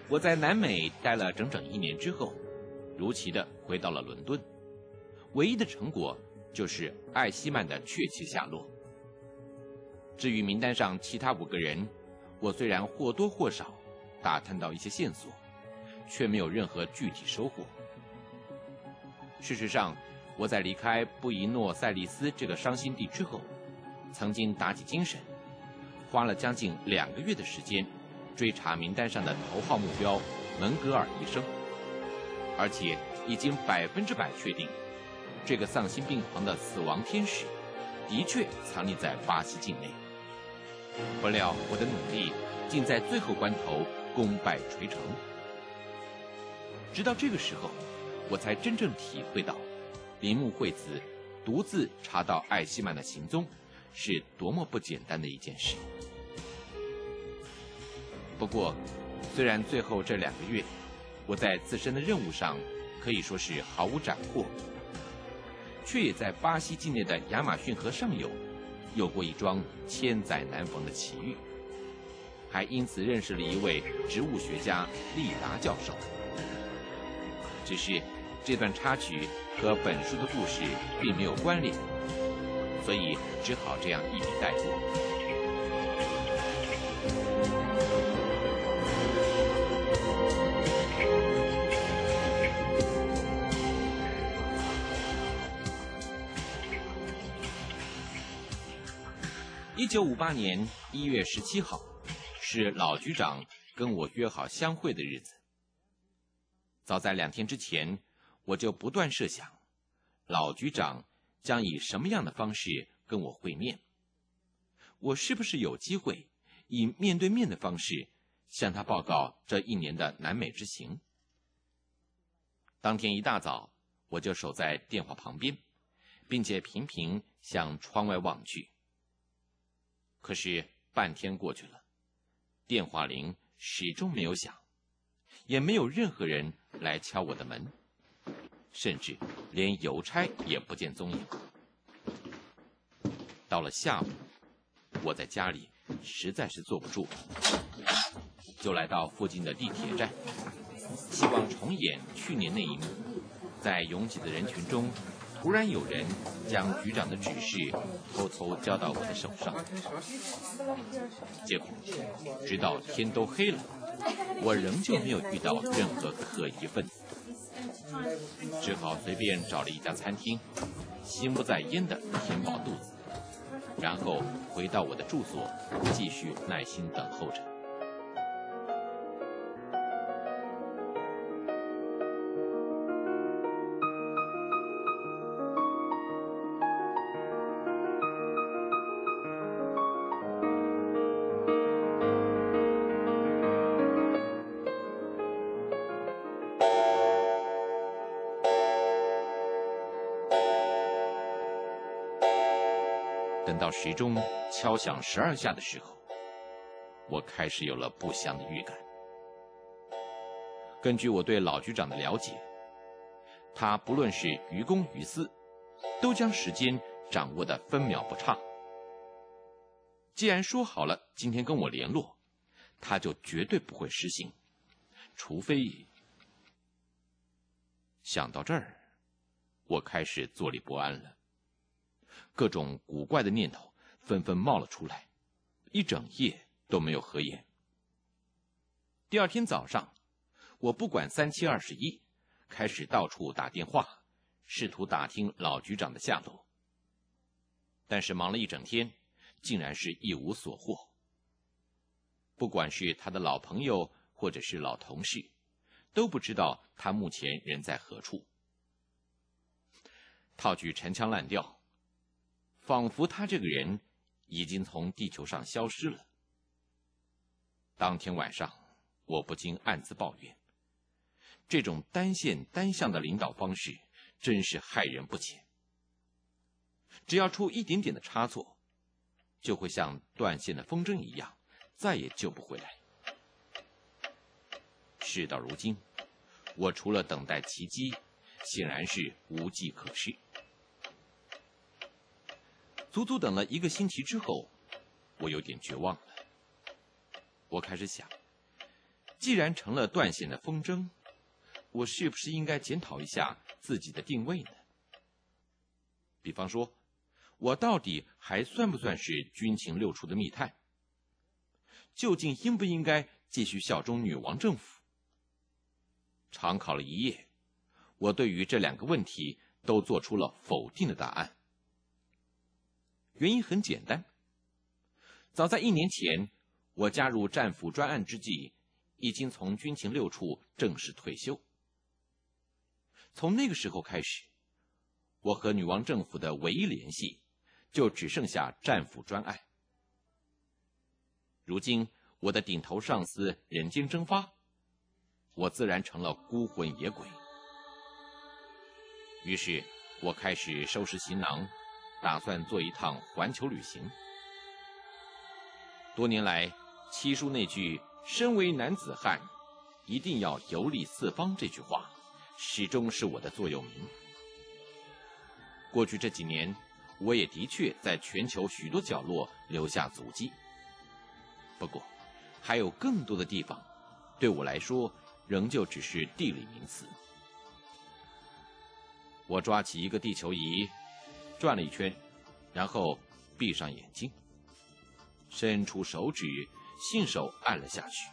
我在南美待了整整1年之后，如期的回到了伦敦。唯一的成果就是艾希曼的确切下落。至于名单上其他5个人，我虽然或多或少打探到一些线索，却没有任何具体收获。事实上，我在离开布宜诺塞利斯这个伤心地之后，曾经打起精神，花了将近2个月的时间追查名单上的头号目标门格尔医生，而且已经100%确定，这个丧心病狂的死亡天使的确藏匿在巴西境内。不料我的努力竟在最后关头功败垂成。直到这个时候，我才真正体会到铃木惠子独自查到艾希曼的行踪是多么不简单的一件事。不过，虽然最后这2个月我在自身的任务上可以说是毫无斩获，却也在巴西境内的亚马逊河上游有过一桩千载难逢的奇遇，还因此认识了一位植物学家利达教授。只是这段插曲和本书的故事并没有关联，所以只好这样一笔带过。1958年1月17号，是老局长跟我约好相会的日子。早在2天之前，我就不断设想，老局长将以什么样的方式跟我会面。我是不是有机会以面对面的方式向他报告这1年的南美之行？当天一大早，我就守在电话旁边，并且频频向窗外望去。可是半天过去了，电话铃始终没有响，也没有任何人来敲我的门，甚至连邮差也不见踪影。到了下午，我在家里实在是坐不住了，就来到附近的地铁站，希望重演去年那一幕。在拥挤的人群中，突然有人将局长的指示偷偷交到我的手上。结果直到天都黑了，我仍旧没有遇到任何可疑分子，只好随便找了一家餐厅，心不在焉地填饱肚子，然后回到我的住所，继续耐心等候着。等到时钟敲响12下的时候，我开始有了不祥的预感。根据我对老局长的了解，他不论是于公于私，都将时间掌握得分秒不差。既然说好了今天跟我联络，他就绝对不会失信，除非……想到这儿，我开始坐立不安了。各种古怪的念头纷纷冒了出来，一整夜都没有合眼。第2天早上，我不管3721，开始到处打电话，试图打听老局长的下落。但是忙了一整天，竟然是一无所获。不管是他的老朋友或者是老同事，都不知道他目前人在何处。套句陈腔滥调，仿佛他这个人已经从地球上消失了。当天晚上，我不禁暗自抱怨，这种单线单向的领导方式真是害人不浅。只要出一点点的差错，就会像断线的风筝一样，再也救不回来。事到如今，我除了等待奇迹，显然是无计可施。足足等了1个星期之后，我有点绝望了。我开始想， 既然成了断线的风筝，我是不是应该检讨一下自己的定位呢？比方说，我到底还算不算是军情六处的密探？究竟应不应该继续效忠女王政府？长考了一夜，我对于这2个问题都做出了否定的答案。原因很简单，早在1年前，我加入战俘专案之际，已经从军情六处正式退休。从那个时候开始，我和女王政府的唯一联系就只剩下战俘专案。如今我的顶头上司人间蒸发，我自然成了孤魂野鬼。于是我开始收拾行囊，打算做一趟环球旅行。多年来，七叔那句“身为男子汉，一定要游历四方”这句话，始终是我的座右铭。过去这几年，我也的确在全球许多角落留下足迹。不过，还有更多的地方，对我来说，仍旧只是地理名词。我抓起一个地球仪，转了一圈，然后闭上眼睛，伸出手指，信手按了下去。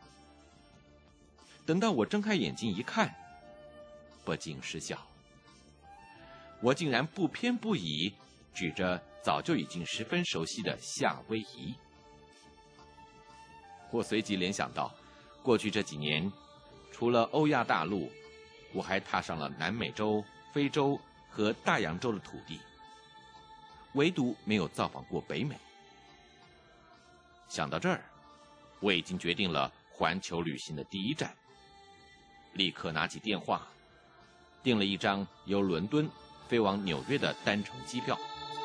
等到我睁开眼睛一看，不禁失笑。我竟然不偏不倚，指着早就已经十分熟悉的夏威夷。我随即联想到，过去这几年，除了欧亚大陆，我还踏上了南美洲、非洲和大洋洲的土地，唯独没有造访过北美。想到这儿，我已经决定了环球旅行的第一站，立刻拿起电话，订了一张由伦敦飞往纽约的单程机票。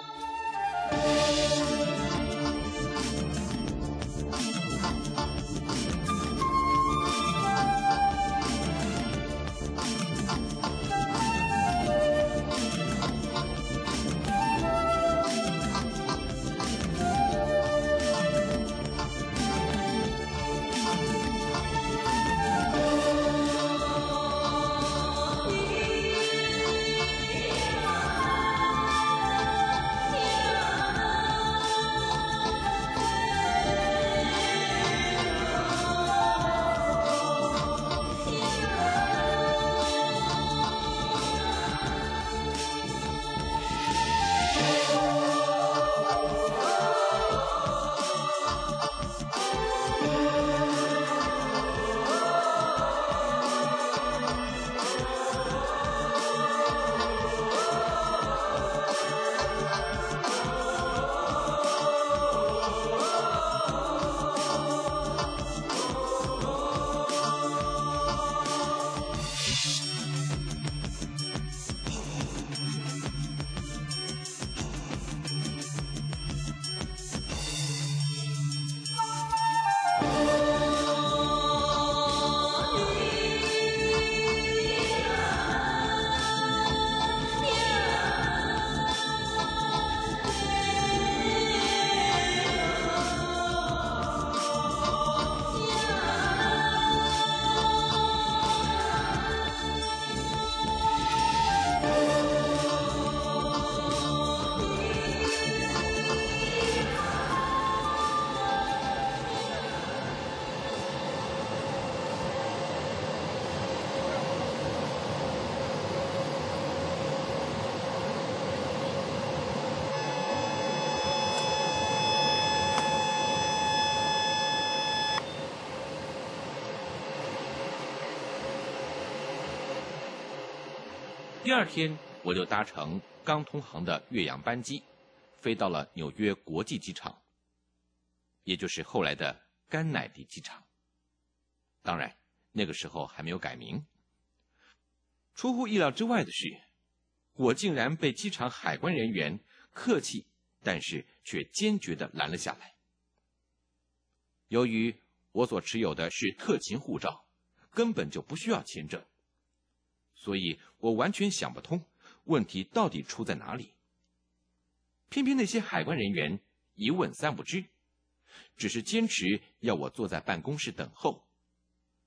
第二天，我就搭乘刚通航的越洋班机，飞到了纽约国际机场，也就是后来的甘乃迪机场。当然，那个时候还没有改名。出乎意料之外的是，我竟然被机场海关人员客气，但是却坚决地拦了下来。由于我所持有的是特勤护照，根本就不需要签证，所以我完全想不通问题到底出在哪里。偏偏那些海关人员一问三不知，只是坚持要我坐在办公室等候，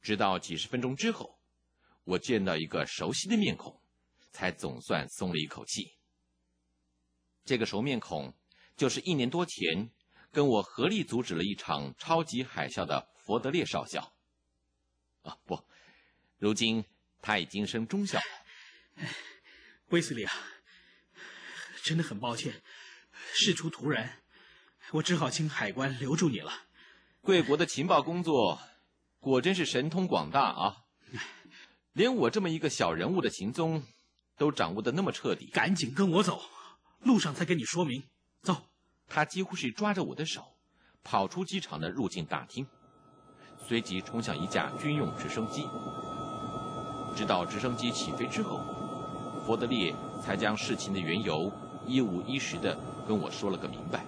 直到几十分钟之后，我见到一个熟悉的面孔，才总算松了一口气。这个熟面孔就是1年多前跟我合力阻止了一场超级海啸的佛德烈少校。啊，不，如今他已经升中校了。 威斯利啊，真的很抱歉，事出突然，我只好请海关留住你了。 贵国的情报工作果真是神通广大啊！连我这么一个小人物的行踪都掌握得那么彻底。 赶紧跟我走，路上再跟你说明。走。 他几乎是抓着我的手，跑出机场的入境大厅，随即冲向一架军用直升机。直到直升机起飞之后，佛德烈才将事情的缘由一五一十地跟我说了个明白。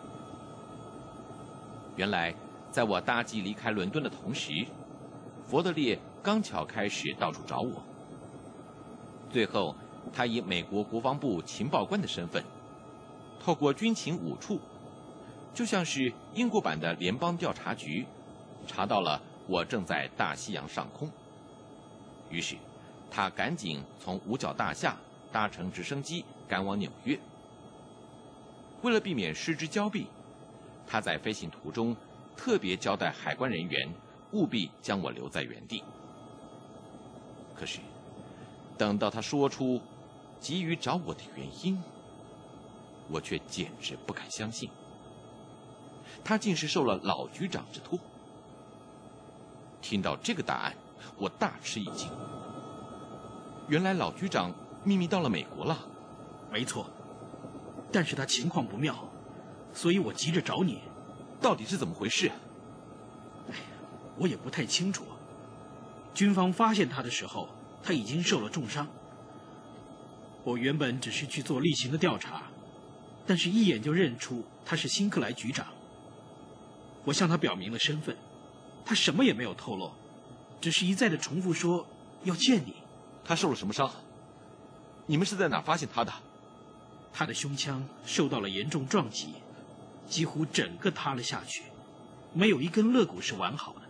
原来，在我搭机离开伦敦的同时，佛德烈刚巧开始到处找我。最后，他以美国国防部情报官的身份，透过军情5处，就像是英国版的联邦调查局，查到了我正在大西洋上空。于是，他赶紧从五角大厦搭乘直升机赶往纽约。为了避免失之交臂，他在飞行途中特别交代海关人员务必将我留在原地。可是，等到他说出急于找我的原因，我却简直不敢相信，他竟是受了老局长之托。听到这个答案，我大吃一惊。原来老局长秘密到了美国了。 没错，但是他情况不妙，所以我急着找你。 到底是怎么回事？ 哎呀，我也不太清楚。军方发现他的时候，他已经受了重伤。我原本只是去做例行的调查，但是一眼就认出他是辛克莱局长。我向他表明了身份，他什么也没有透露，只是一再的重复说要见你。 他受了什么伤？你们是在哪发现他的？ 他的胸腔受到了严重撞击，几乎整个塌了下去，没有一根肋骨是完好的。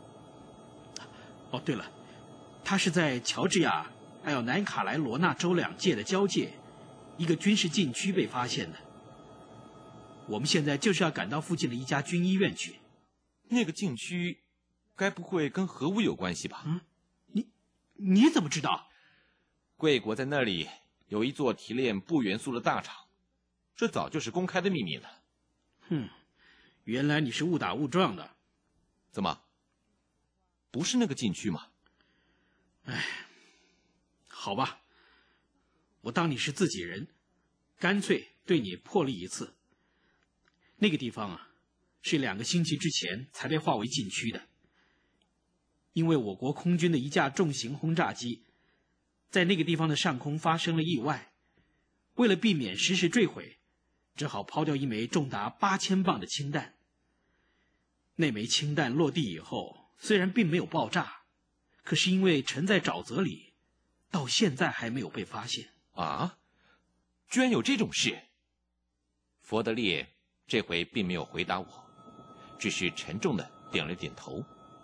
哦，对了，他是在乔治亚还有南卡莱罗纳州2界的交界，一个军事禁区被发现的。我们现在就是要赶到附近的一家军医院去。 那个禁区，该不会跟核武有关系吧？ 你怎么知道？ 贵国在那里有一座提炼钚元素的大厂，这早就是公开的秘密了。 原来你是误打误撞的。 怎么？不是那个禁区吗？ 哎，好吧，我当你是自己人，干脆对你破例一次。那个地方啊，是2个星期之前才被划为禁区的，因为我国空军的一架重型轰炸机在那个地方的上空发生了意外，为了避免失事坠毁，只好抛掉一枚重达8000磅的氢弹。那枚氢弹落地以后，虽然并没有爆炸，可是因为沉在沼泽里，到现在还没有被发现。 啊，居然有这种事！佛德烈这回并没有回答我，只是沉重地点了点头。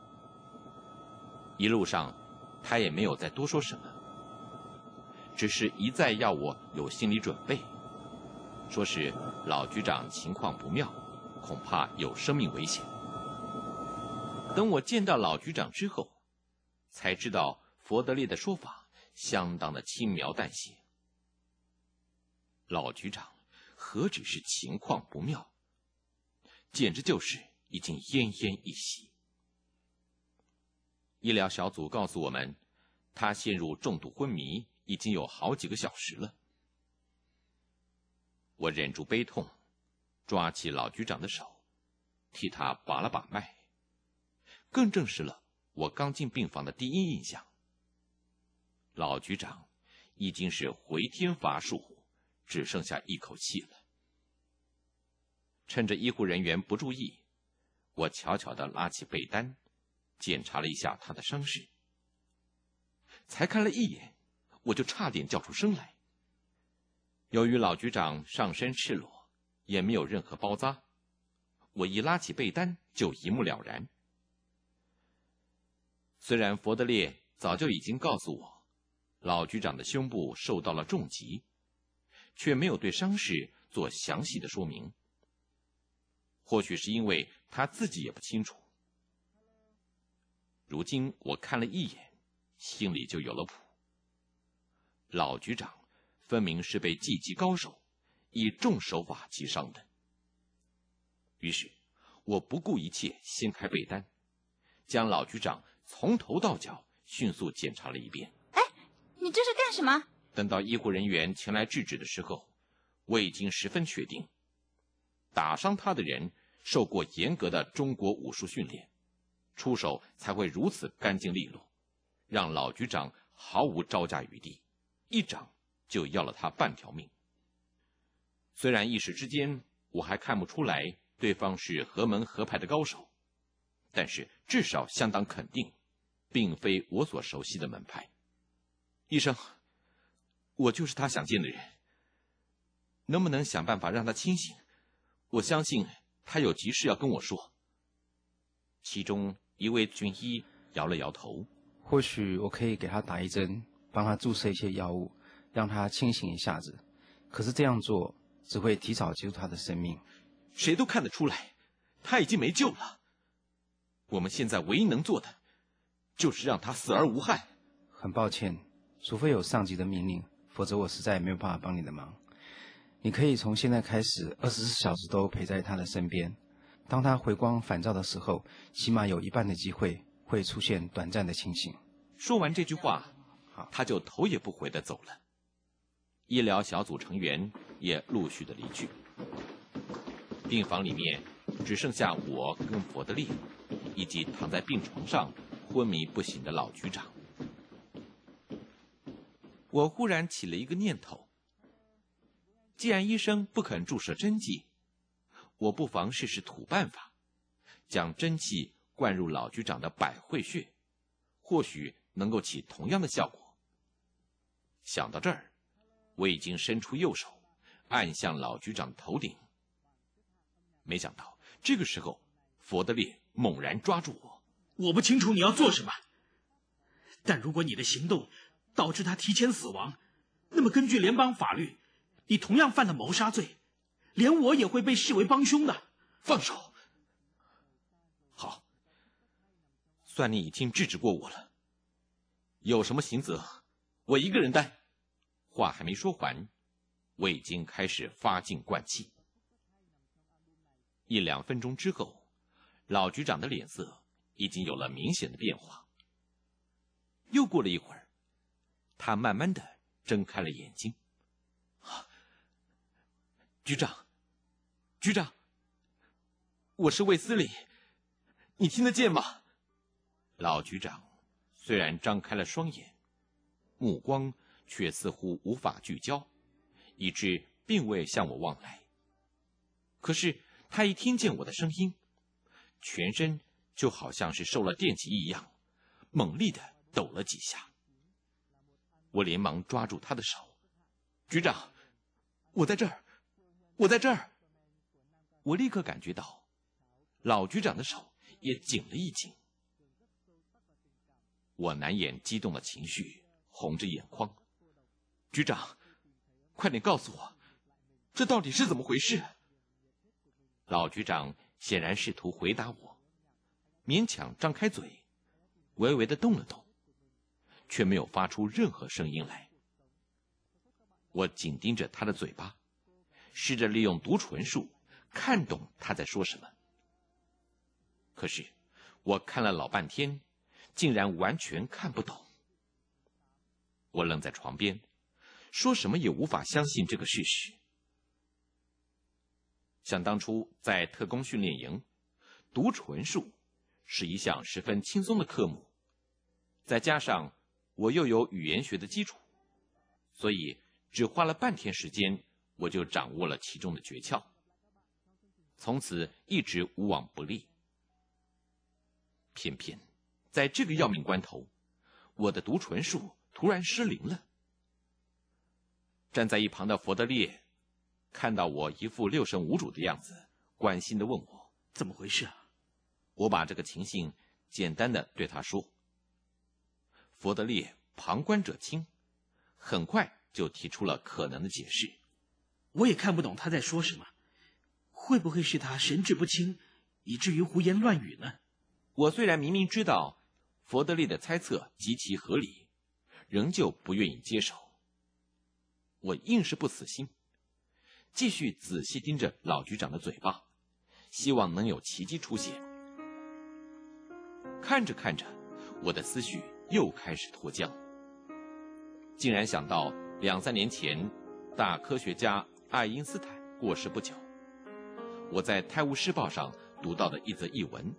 一路上，他也没有再多说什么，只是一再要我有心理准备，说是老局长情况不妙，恐怕有生命危险。等我见到老局长之后，才知道佛德烈的说法相当的轻描淡写。老局长何止是情况不妙，简直就是已经奄奄一息。医疗小组告诉我们，他陷入重度昏迷已经有好几个小时了。我忍住悲痛，抓起老局长的手，替他把了把脉，更证实了我刚进病房的第一印象。老局长已经是回天乏术，只剩下一口气了。趁着医护人员不注意，我悄悄地拉起被单，检查了一下他的伤势。才看了一眼，我就差点叫出声来。由于老局长上身赤裸，也没有任何包扎，我一拉起被单就一目了然。 虽然佛德烈早就已经告诉我，老局长的胸部受到了重击，却没有对伤势做详细的说明。或许是因为他自己也不清楚。如今我看了一眼，心里就有了谱。老局长分明是被技击高手以重手法击伤的。于是我不顾一切掀开被单，将老局长从头到脚迅速检查了一遍。 哎，你这是干什么？ 等到医护人员前来制止的时候，我已经十分确定，打伤他的人受过严格的中国武术训练，出手才会如此干净利落，让老局长毫无招架余地，一掌就要了他半条命。虽然一时之间我还看不出来对方是何门何派的高手，但是至少相当肯定，并非我所熟悉的门派。医生，我就是他想见的人，能不能想办法让他清醒？我相信他有急事要跟我说。其中一位军医摇了摇头。 或许我可以给他打一针，帮他注射一些药物，让他清醒一下子。可是这样做只会提早结束他的生命。 谁都看得出来，他已经没救了。我们现在唯一能做的，就是让他死而无憾。 很抱歉，除非有上级的命令，否则我实在没有办法帮你的忙。你可以从现在开始24小时都陪在他的身边。当他回光返照的时候，起码有一半的机会会出现短暂的清醒。 说完这句话，他就头也不回地走了。医疗小组成员也陆续的离去。病房里面只剩下我跟佛德烈，以及躺在病床上昏迷不醒的老局长。我忽然起了一个念头，既然医生不肯注射针剂，我不妨试试土办法，将针剂灌入老局长的百会穴，或许能够起同样的效果。想到这儿，我已经伸出右手按向老局长头顶。没想到这个时候，佛德烈猛然抓住我。 我不清楚你要做什么，但如果你的行动导致他提前死亡，那么根据联邦法律，你同样犯了谋杀罪，连我也会被视为帮凶的。 放手！好，算你已经制止过我了。有什么刑责，我一个人担。话还没说完，我已经开始发劲灌气。1-2分钟之后，老局长的脸色已经有了明显的变化。又过了一会儿，他慢慢的睁开了眼睛。局长，局长，我是卫斯理，你听得见吗？老局长虽然张开了双眼，目光却似乎无法聚焦，以致并未向我望来。可是他一听见我的声音，全身就好像是受了电击一样，猛力的抖了几下。我连忙抓住他的手。局长，我在这儿，我在这儿。我立刻感觉到老局长的手也紧了一紧。我难掩激动的情绪，红着眼眶。局长，快点告诉我，这到底是怎么回事？老局长显然试图回答我，勉强张开嘴，微微的动了动，却没有发出任何声音来。我紧盯着他的嘴巴，试着利用读唇术看懂他在说什么。可是我看了老半天，竟然完全看不懂。我愣在床边，说什么也无法相信这个事实。想当初在特工训练营，读唇术是一项十分轻松的科目，再加上我又有语言学的基础，所以只花了半天时间，我就掌握了其中的诀窍，从此一直无往不利。偏偏在这个要命关头，我的读唇术突然失灵了。站在一旁的佛德烈看到我一副六神无主的样子，关心地问我怎么回事啊？ 我把这个情形简单地对他说， 佛德烈旁观者清，很快就提出了可能的解释。 我也看不懂他在说什么，会不会是他神志不清，以至于胡言乱语呢？ 我虽然明明知道佛德烈的猜测极其合理，仍旧不愿意接受。我硬是不死心，继续仔细盯着老局长的嘴巴，希望能有奇迹出现。看着看着，我的思绪又开始脱缰，竟然想到2-3年前大科学家爱因斯坦过世不久，我在《泰晤士报》上读到的一则译文。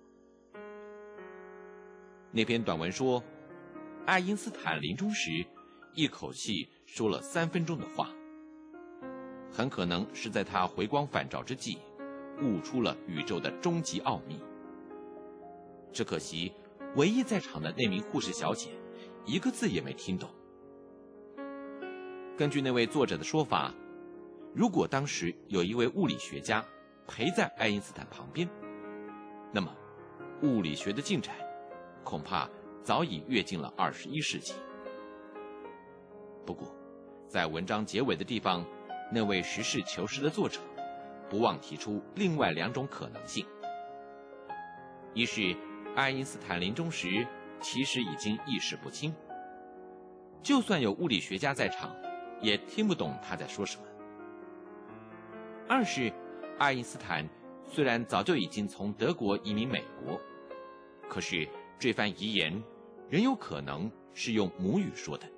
那篇短文说，爱因斯坦临终时一口气说了3分钟的话，很可能是在他回光返照之际悟出了宇宙的终极奥秘。只可惜唯一在场的那名护士小姐一个字也没听懂。根据那位作者的说法，如果当时有一位物理学家陪在爱因斯坦旁边，那么物理学的进展恐怕早已跃进了21世纪。不过在文章结尾的地方，那位实事求是的作者不忘提出另外2种可能性。一是爱因斯坦临终时其实已经意识不清，就算有物理学家在场也听不懂他在说什么。二是爱因斯坦虽然早就已经从德国移民美国，可是这番遗言仍有可能是用母语说的。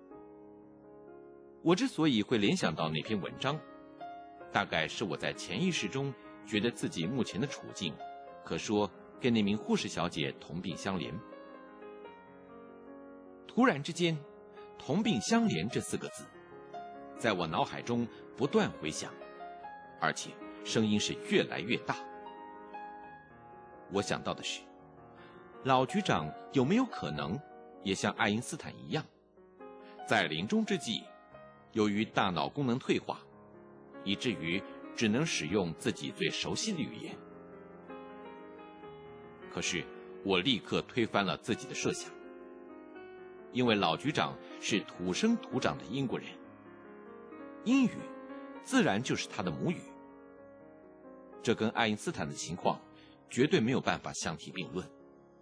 我之所以会联想到那篇文章，大概是我在潜意识中觉得自己目前的处境可说跟那名护士小姐同病相怜。突然之间，同病相怜这4个字在我脑海中不断回响，而且声音是越来越大。我想到的是，老局长有没有可能也像爱因斯坦一样，在临终之际由于大脑功能退化，以至于只能使用自己最熟悉的语言。可是我立刻推翻了自己的设想，因为老局长是土生土长的英国人，英语自然就是他的母语，这跟爱因斯坦的情况绝对没有办法相提并论。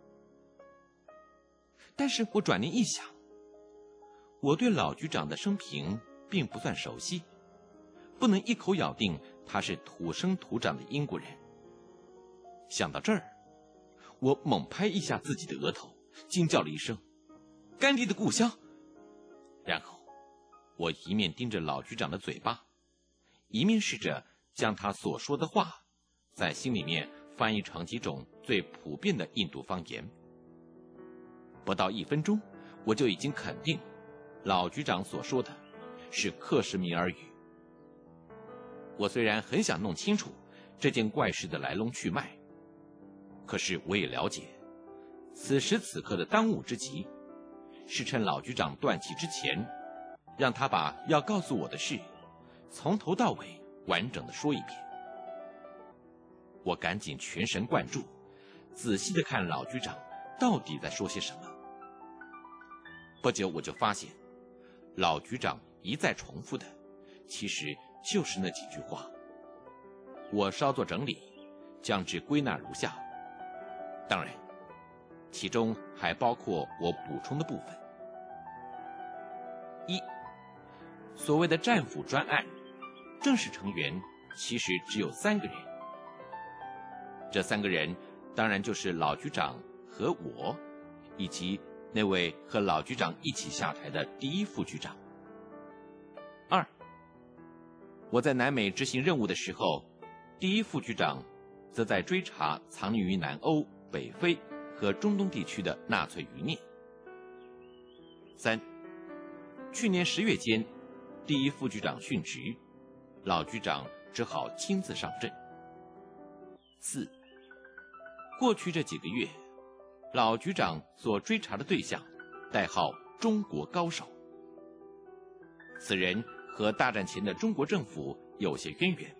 但是我转念一想，我对老局长的生平并不算熟悉，不能一口咬定他是土生土长的英国人。想到这儿，我猛拍一下自己的额头，惊叫了一声：“甘地的故乡！”然后我一面盯着老局长的嘴巴，一面试着将他所说的话在心里面翻译成几种最普遍的印度方言。不到1分钟，我就已经肯定老局长所说的是克什米尔语。我虽然很想弄清楚这件怪事的来龙去脉，可是我也了解，此时此刻的当务之急是趁老局长断气之前，让他把要告诉我的事从头到尾完整的说一遍。我赶紧全神贯注，仔细地看老局长到底在说些什么。不久我就发现，老局长一再重复的其实就是那几句话。我稍作整理，将之归纳如下，当然其中还包括我补充的部分。1. 所谓的战斧专案正式成员其实只有3个人，这3个人当然就是老局长和我，以及那位和老局长一起下台的第1副局长。2. 我在南美执行任务的时候，第1副局长则在追查藏匿于南欧、北非和中东地区的纳粹余孽。3. 去年10月间，第1副局长殉职，老局长只好亲自上阵。4. 过去这几个月，老局长所追查的对象代号中国高手，此人和大战前的中国政府有些渊源。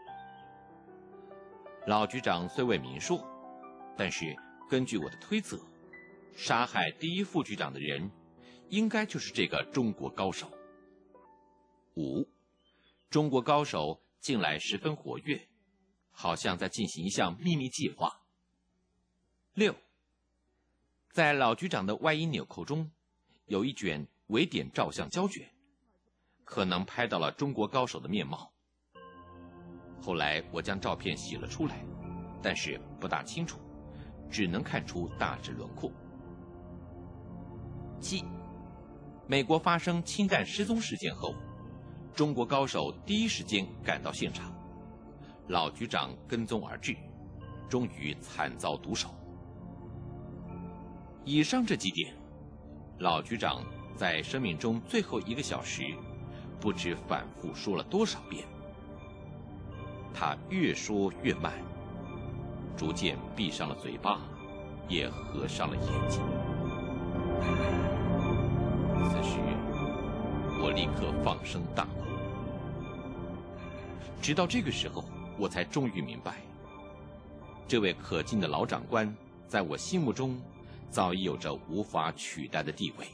老局长虽未明说，但是根据我的推测，杀害第1副局长的人应该就是这个中国高手。5. 中国高手近来十分活跃，好像在进行一项秘密计划。6. 在老局长的外衣纽扣中有一卷微点照相胶卷，可能拍到了中国高手的面貌。后来我将照片洗了出来，但是不大清楚，只能看出大致轮廓。7. 美国发生氢弹失踪事件后，中国高手第一时间赶到现场，老局长跟踪而至，终于惨遭毒手。以上这几点，老局长在生命中最后1个小时，不知反复说了多少遍。他越说越慢，逐渐闭上了嘴巴，也合上了眼睛。此时，我立刻放声大哭。直到这个时候，我才终于明白，这位可敬的老长官在我心目中早已有着无法取代的地位。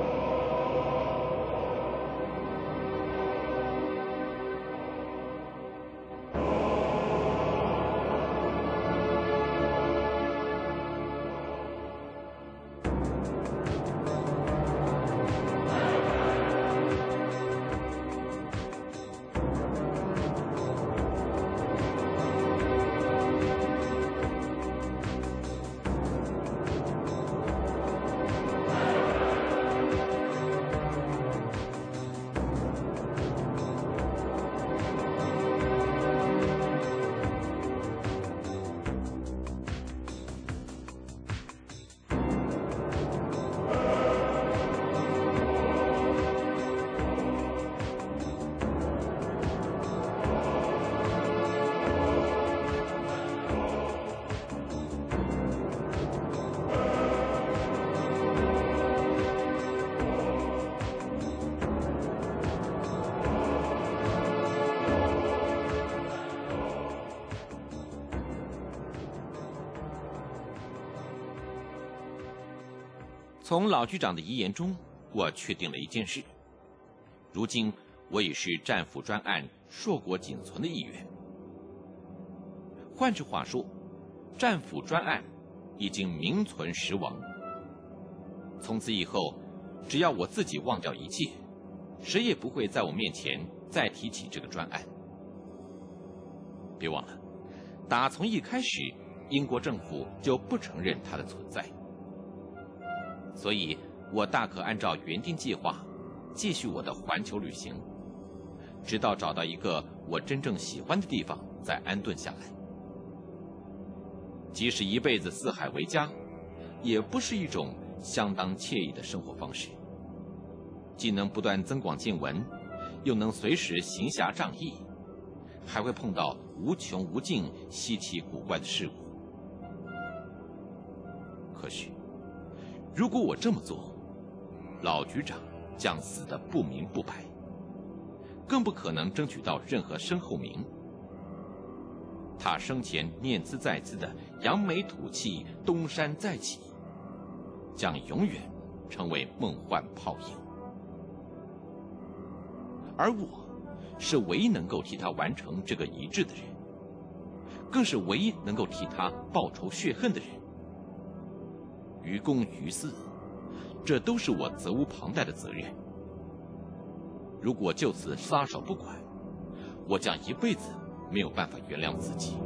从老局长的遗言中，我确定了一件事：如今我已是战俘专案硕果仅存的一员。换句话说，战俘专案已经名存实亡。从此以后，只要我自己忘掉一切，谁也不会在我面前再提起这个专案。别忘了，打从一开始，英国政府就不承认它的存在。所以我大可按照原定计划继续我的环球旅行，直到找到一个我真正喜欢的地方再安顿下来。即使一辈子四海为家，也不是一种相当惬意的生活方式，既能不断增广见闻，又能随时行侠仗义，还会碰到无穷无尽稀奇古怪的事物。可是如果我这么做，老局长将死得不明不白，更不可能争取到任何身后名。他生前念兹在兹的扬眉吐气、东山再起，将永远成为梦幻泡影。而我，是唯一能够替他完成这个遗志的人，更是唯一能够替他报仇雪恨的人。于公于私，这都是我责无旁贷的责任。如果就此撒手不管，我将一辈子没有办法原谅自己。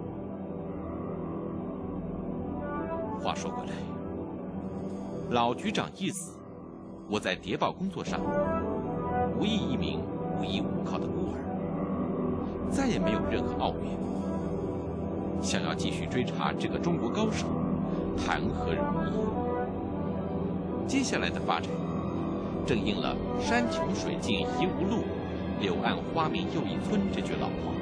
话说回来，老局长一死，我在谍报工作上无异一名无依无靠的孤儿，再也没有任何傲怨。想要继续追查这个中国高手，谈何容易？接下来的发展，正应了“山穷水尽疑无路，柳暗花明又一村”这句老话。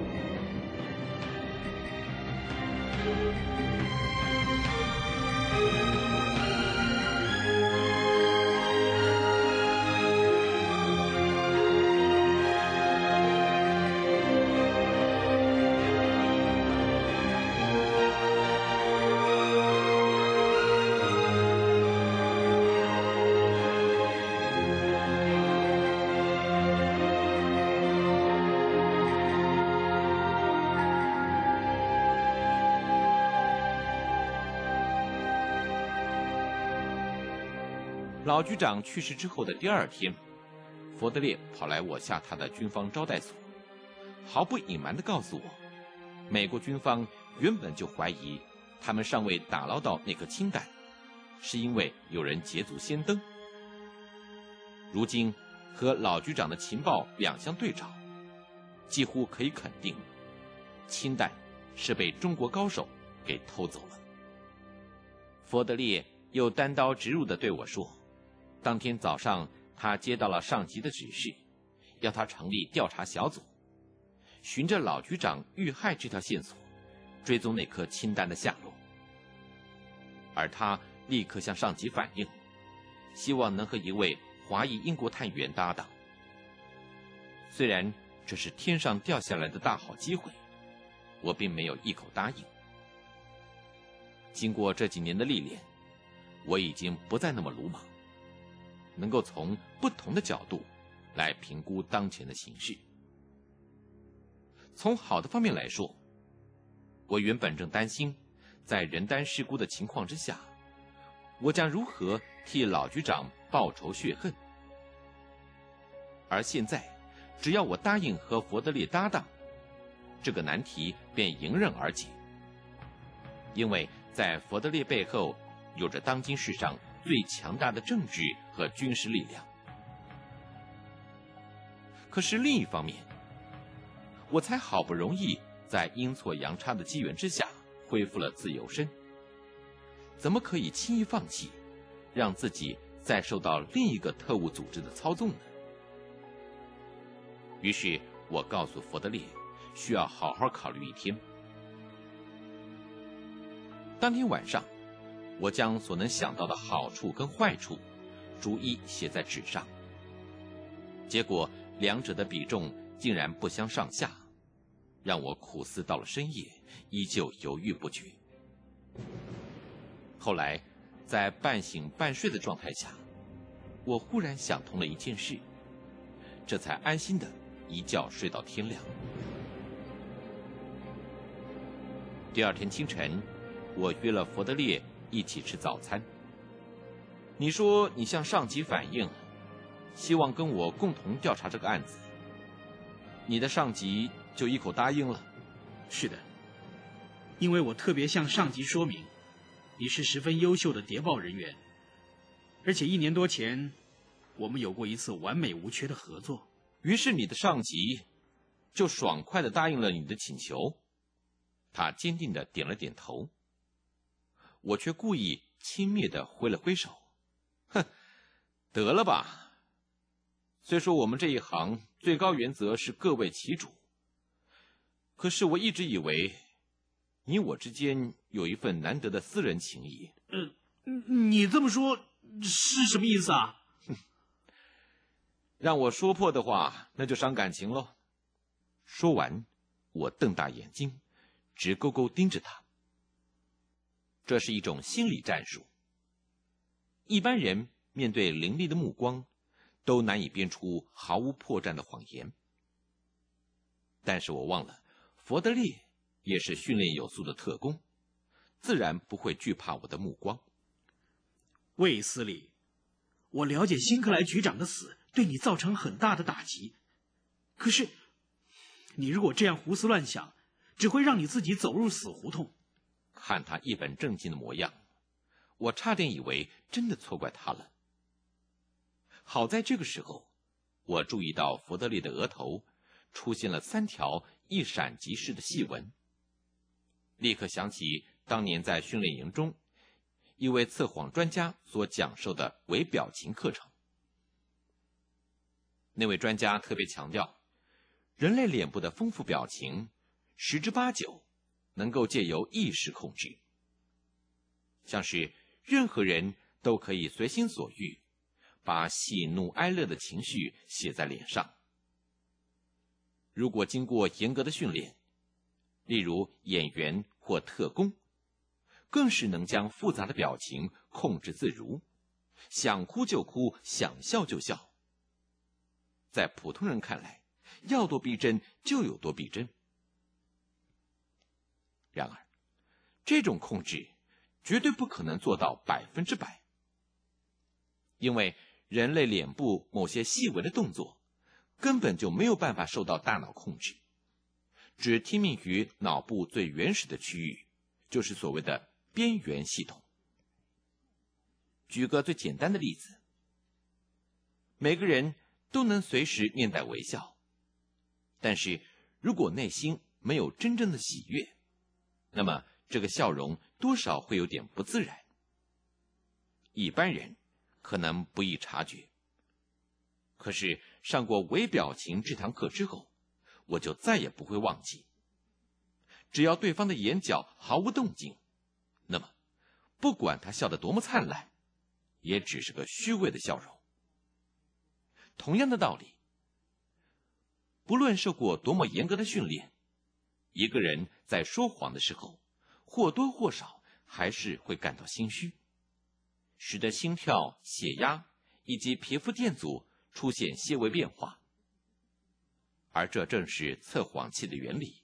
老局长去世之后的第2天，佛德烈跑来我下榻的军方招待所，毫不隐瞒地告诉我，美国军方原本就怀疑他们尚未打捞到那颗氢弹，是因为有人捷足先登。如今和老局长的情报两相对照，几乎可以肯定，氢弹是被中国高手给偷走了。佛德烈又单刀直入地对我说，当天早上他接到了上级的指示，要他成立调查小组，循着老局长遇害这条线索，追踪那颗氢弹的下落。而他立刻向上级反映，希望能和一位华裔英国探员搭档。虽然这是天上掉下来的大好机会，我并没有一口答应。经过这几年的历练，我已经不再那么鲁莽，能够从不同的角度来评估当前的形势。从好的方面来说，我原本正担心，在人丹事故的情况之下，我将如何替老局长报仇雪恨。而现在，只要我答应和佛德烈搭档，这个难题便迎刃而解。因为在佛德烈背后有着当今世上最强大的政治和军事力量。可是另一方面，我才好不容易在阴错阳差的机缘之下恢复了自由身，怎么可以轻易放弃，让自己再受到另一个特务组织的操纵呢？于是我告诉佛德烈，需要好好考虑一天。当天晚上，我将所能想到的好处跟坏处逐一写在纸上，结果两者的比重竟然不相上下，让我苦思到了深夜，依旧犹豫不决。后来在半醒半睡的状态下，我忽然想通了一件事，这才安心的一觉睡到天亮。第2天清晨，我约了佛德烈一起吃早餐。你说你向上级反映，希望跟我共同调查这个案子，你的上级就一口答应了？ 是的，因为我特别向上级说明，你是十分优秀的谍报人员，而且1年多前，我们有过一次完美无缺的合作。 于是你的上级就爽快地答应了你的请求。他坚定地点了点头，我却故意轻蔑地挥了挥手，哼，得了吧。虽说我们这一行最高原则是各为其主，可是我一直以为你我之间有一份难得的私人情谊。 你这么说是什么意思啊？ 让我说破的话，那就伤感情喽。说完，我瞪大眼睛，直勾勾盯着他。这是一种心理战术。一般人面对凌厉的目光，都难以编出毫无破绽的谎言。但是我忘了，佛德烈也是训练有素的特工，自然不会惧怕我的目光。 卫斯理，我了解辛克莱局长的死对你造成很大的打击，可是你如果这样胡思乱想，只会让你自己走入死胡同。 看他一本正经的模样，我差点以为真的错怪他了。好在这个时候，我注意到佛德烈的额头出现了3条一闪即逝的细纹，立刻想起当年在训练营中一位测谎专家所讲授的微表情课程。那位专家特别强调，人类脸部的丰富表情10之8九能够借由意识控制，像是任何人都可以随心所欲把喜怒哀乐的情绪写在脸上。如果经过严格的训练，例如演员或特工，更是能将复杂的表情控制自如，想哭就哭，想笑就笑。在普通人看来，要多逼真就有多逼真。然而，这种控制绝对不可能做到100%。 因为人类脸部某些细微的动作根本就没有办法受到大脑控制，只听命于脑部最原始的区域，就是所谓的边缘系统。举个最简单的例子，每个人都能随时面带微笑，但是如果内心没有真正的喜悦，那么这个笑容多少会有点不自然。一般人可能不易察觉，可是上过微表情这堂课之后，我就再也不会忘记，只要对方的眼角毫无动静，那么不管他笑得多么灿烂，也只是个虚伪的笑容。同样的道理，不论受过多么严格的训练，一个人在说谎的时候，或多或少还是会感到心虚，使得心跳、血压以及皮肤电阻出现些微变化，而这正是测谎器的原理。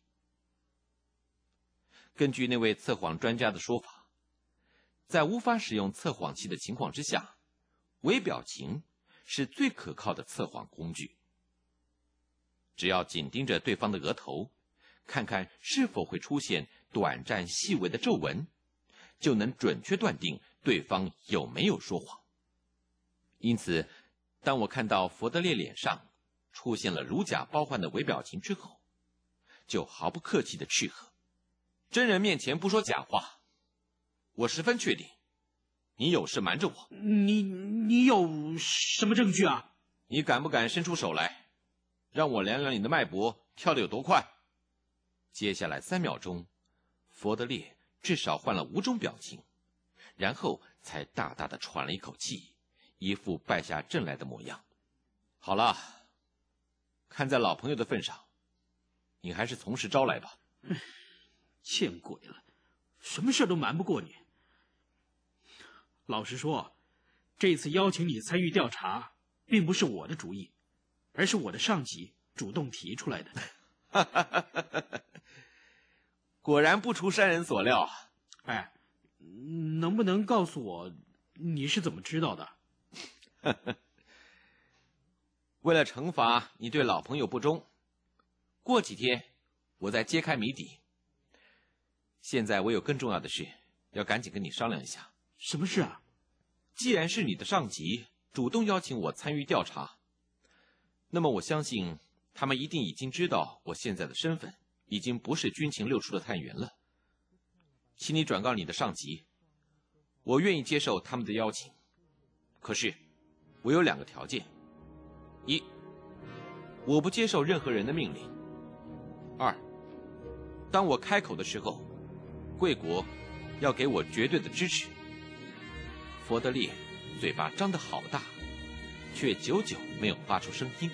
根据那位测谎专家的说法，在无法使用测谎器的情况之下，微表情是最可靠的测谎工具。只要紧盯着对方的额头，看看是否会出现短暂细微的皱纹，就能准确断定对方有没有说谎。因此，当我看到佛德烈脸上出现了如假包换的微表情之后，就毫不客气地斥喝：真人面前不说假话，我十分确定你有事瞒着我。 你有什么证据啊？ 你敢不敢伸出手来，让我量量你的脉搏跳得有多快？接下来3秒钟，佛德烈至少换了5种表情，然后才大大的喘了一口气，一副败下阵来的模样。好了，看在老朋友的份上，你还是从实招来吧。 见鬼了，什么事都瞒不过你。老实说，这次邀请你参与调查并不是我的主意，而是我的上级主动提出来的。 果然不出山人所料啊。 哎，能不能告诉我你是怎么知道的？ 为了惩罚你对老朋友不忠，过几天我再揭开谜底。现在我有更重要的事要赶紧跟你商量一下。 什么事啊？ 既然是你的上级主动邀请我参与调查，那么我相信他们一定已经知道我现在的身份已经不是军情六处的探员了。请你转告你的上级，我愿意接受他们的邀请，可是我有2个条件：一，我不接受任何人的命令；二，当我开口的时候，贵国要给我绝对的支持。佛德烈嘴巴张得好大，却久久没有发出声音。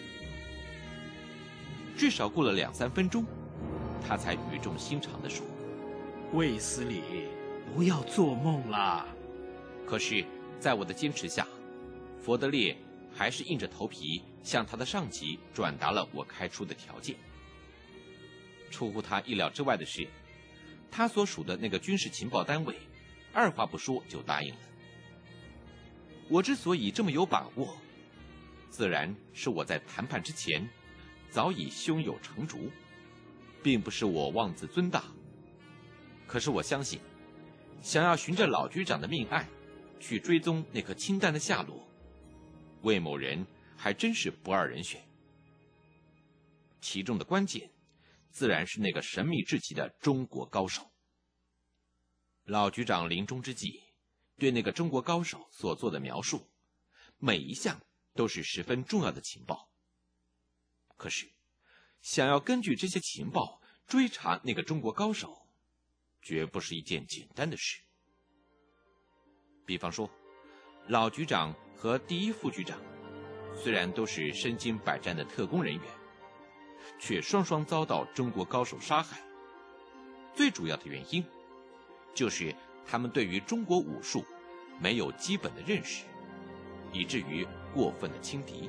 至少过了2-3分钟，他才语重心长地说： 卫斯理，不要做梦啦。 可是在我的坚持下，佛德烈还是硬着头皮向他的上级转达了我开出的条件。出乎他意料之外的是，他所属的那个军事情报单位二话不说就答应了。我之所以这么有把握，自然是我在谈判之前早已胸有成竹，并不是我妄自尊大。可是我相信，想要循着老局长的命案去追踪那颗氢弹的下落，魏某人还真是不二人选。其中的关键自然是那个神秘至极的中国高手。老局长临终之际对那个中国高手所做的描述，每一项都是十分重要的情报。可是想要根据这些情报追查那个中国高手，绝不是一件简单的事。比方说，老局长和第一副局长虽然都是身经百战的特工人员，却双双遭到中国高手杀害。最主要的原因就是他们对于中国武术没有基本的认识，以至于过分的轻敌。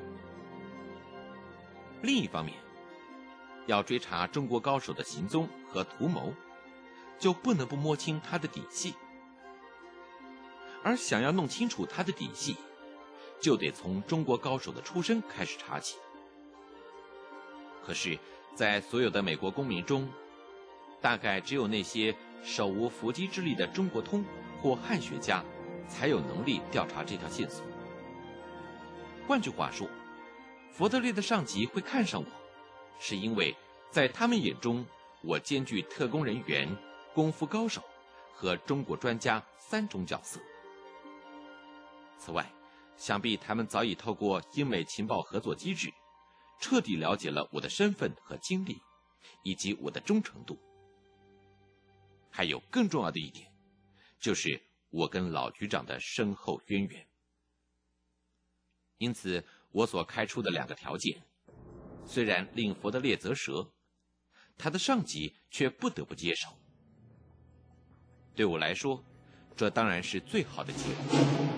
另一方面，要追查中国高手的行踪和图谋，就不能不摸清他的底细。而想要弄清楚他的底细， 就得从中国高手的出身开始查起。可是，在所有的美国公民中，大概只有那些手无缚鸡之力的中国通或汉学家，才有能力调查这条线索。换句话说，佛德烈的上级会看上我，是因为在他们眼中，我兼具特工人员、功夫高手和中国专家3种角色。此外，想必他们早已透过英美情报合作机制，彻底了解了我的身份和经历，以及我的忠诚度。还有更重要的一点，就是我跟老局长的深厚渊源。因此，我所开出的2个条件，虽然令佛德烈啧舌，他的上级却不得不接受。对我来说，这当然是最好的结果。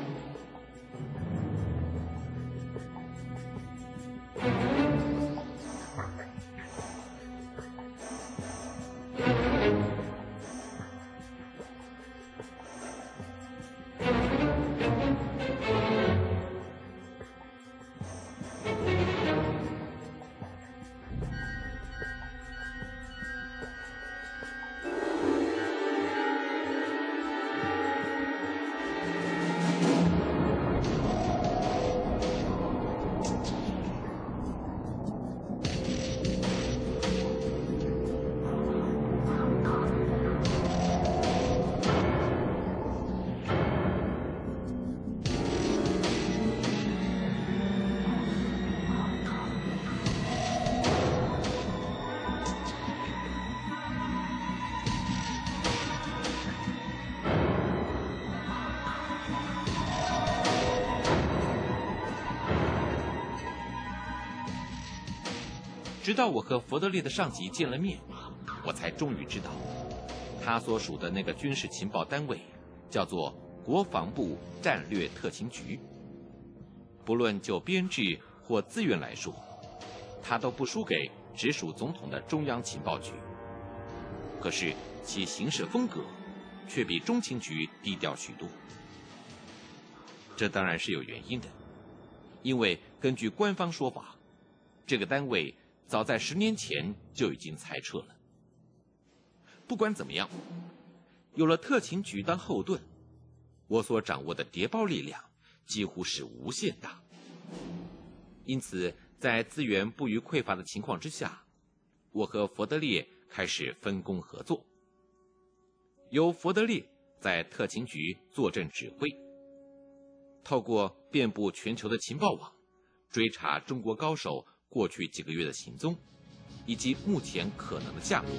直到我和佛德烈的上级见了面，我才终于知道，他所属的那个军事情报单位叫做国防部战略特勤局。不论就编制或资源来说，他都不输给直属总统的中央情报局。可是其行事风格却比中情局低调许多。这当然是有原因的，因为根据官方说法，这个单位早在10年前就已经裁撤了。不管怎么样，有了特勤局当后盾，我所掌握的谍报力量几乎是无限大。因此，在资源不予匮乏的情况之下，我和佛德烈开始分工合作。由佛德烈在特勤局坐镇指挥，透过遍布全球的情报网，追查中国高手过去几个月的行踪，以及目前可能的下落。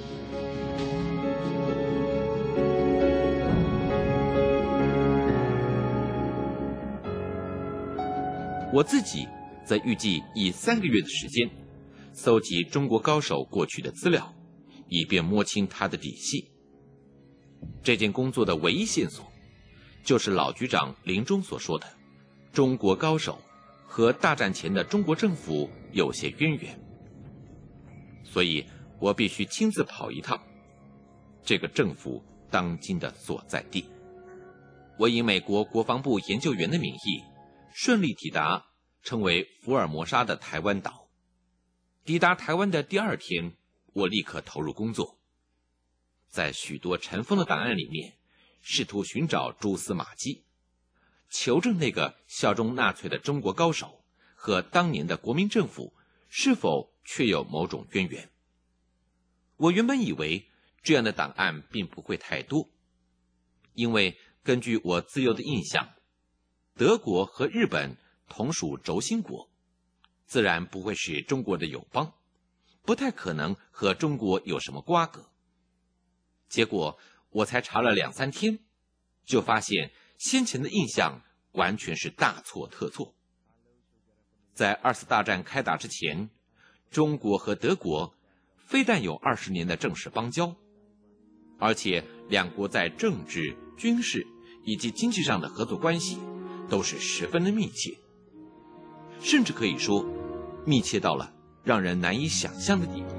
我自己则预计以3个月的时间，搜集中国高手过去的资料，以便摸清他的底细。这件工作的唯一线索，就是老局长临终所说的，中国高手和大战前的中国政府有些渊源，所以我必须亲自跑一趟这个政府当今的所在地。我以美国国防部研究员的名义，顺利抵达称为福尔摩沙的台湾岛。抵达台湾的第2天，我立刻投入工作，在许多尘封的档案里面，试图寻找蛛丝马迹，求证那个效忠纳粹的中国高手和当年的国民政府是否确有某种渊源。我原本以为这样的档案并不会太多，因为根据我自由的印象，德国和日本同属轴心国，自然不会是中国的友邦，不太可能和中国有什么瓜葛。结果我才查了2、3天，就发现先前的印象完全是大错特错。在2次大战开打之前，中国和德国非但有20年的正式邦交，而且两国在政治、军事以及经济上的合作关系都是十分的密切，甚至可以说密切到了让人难以想象的地步。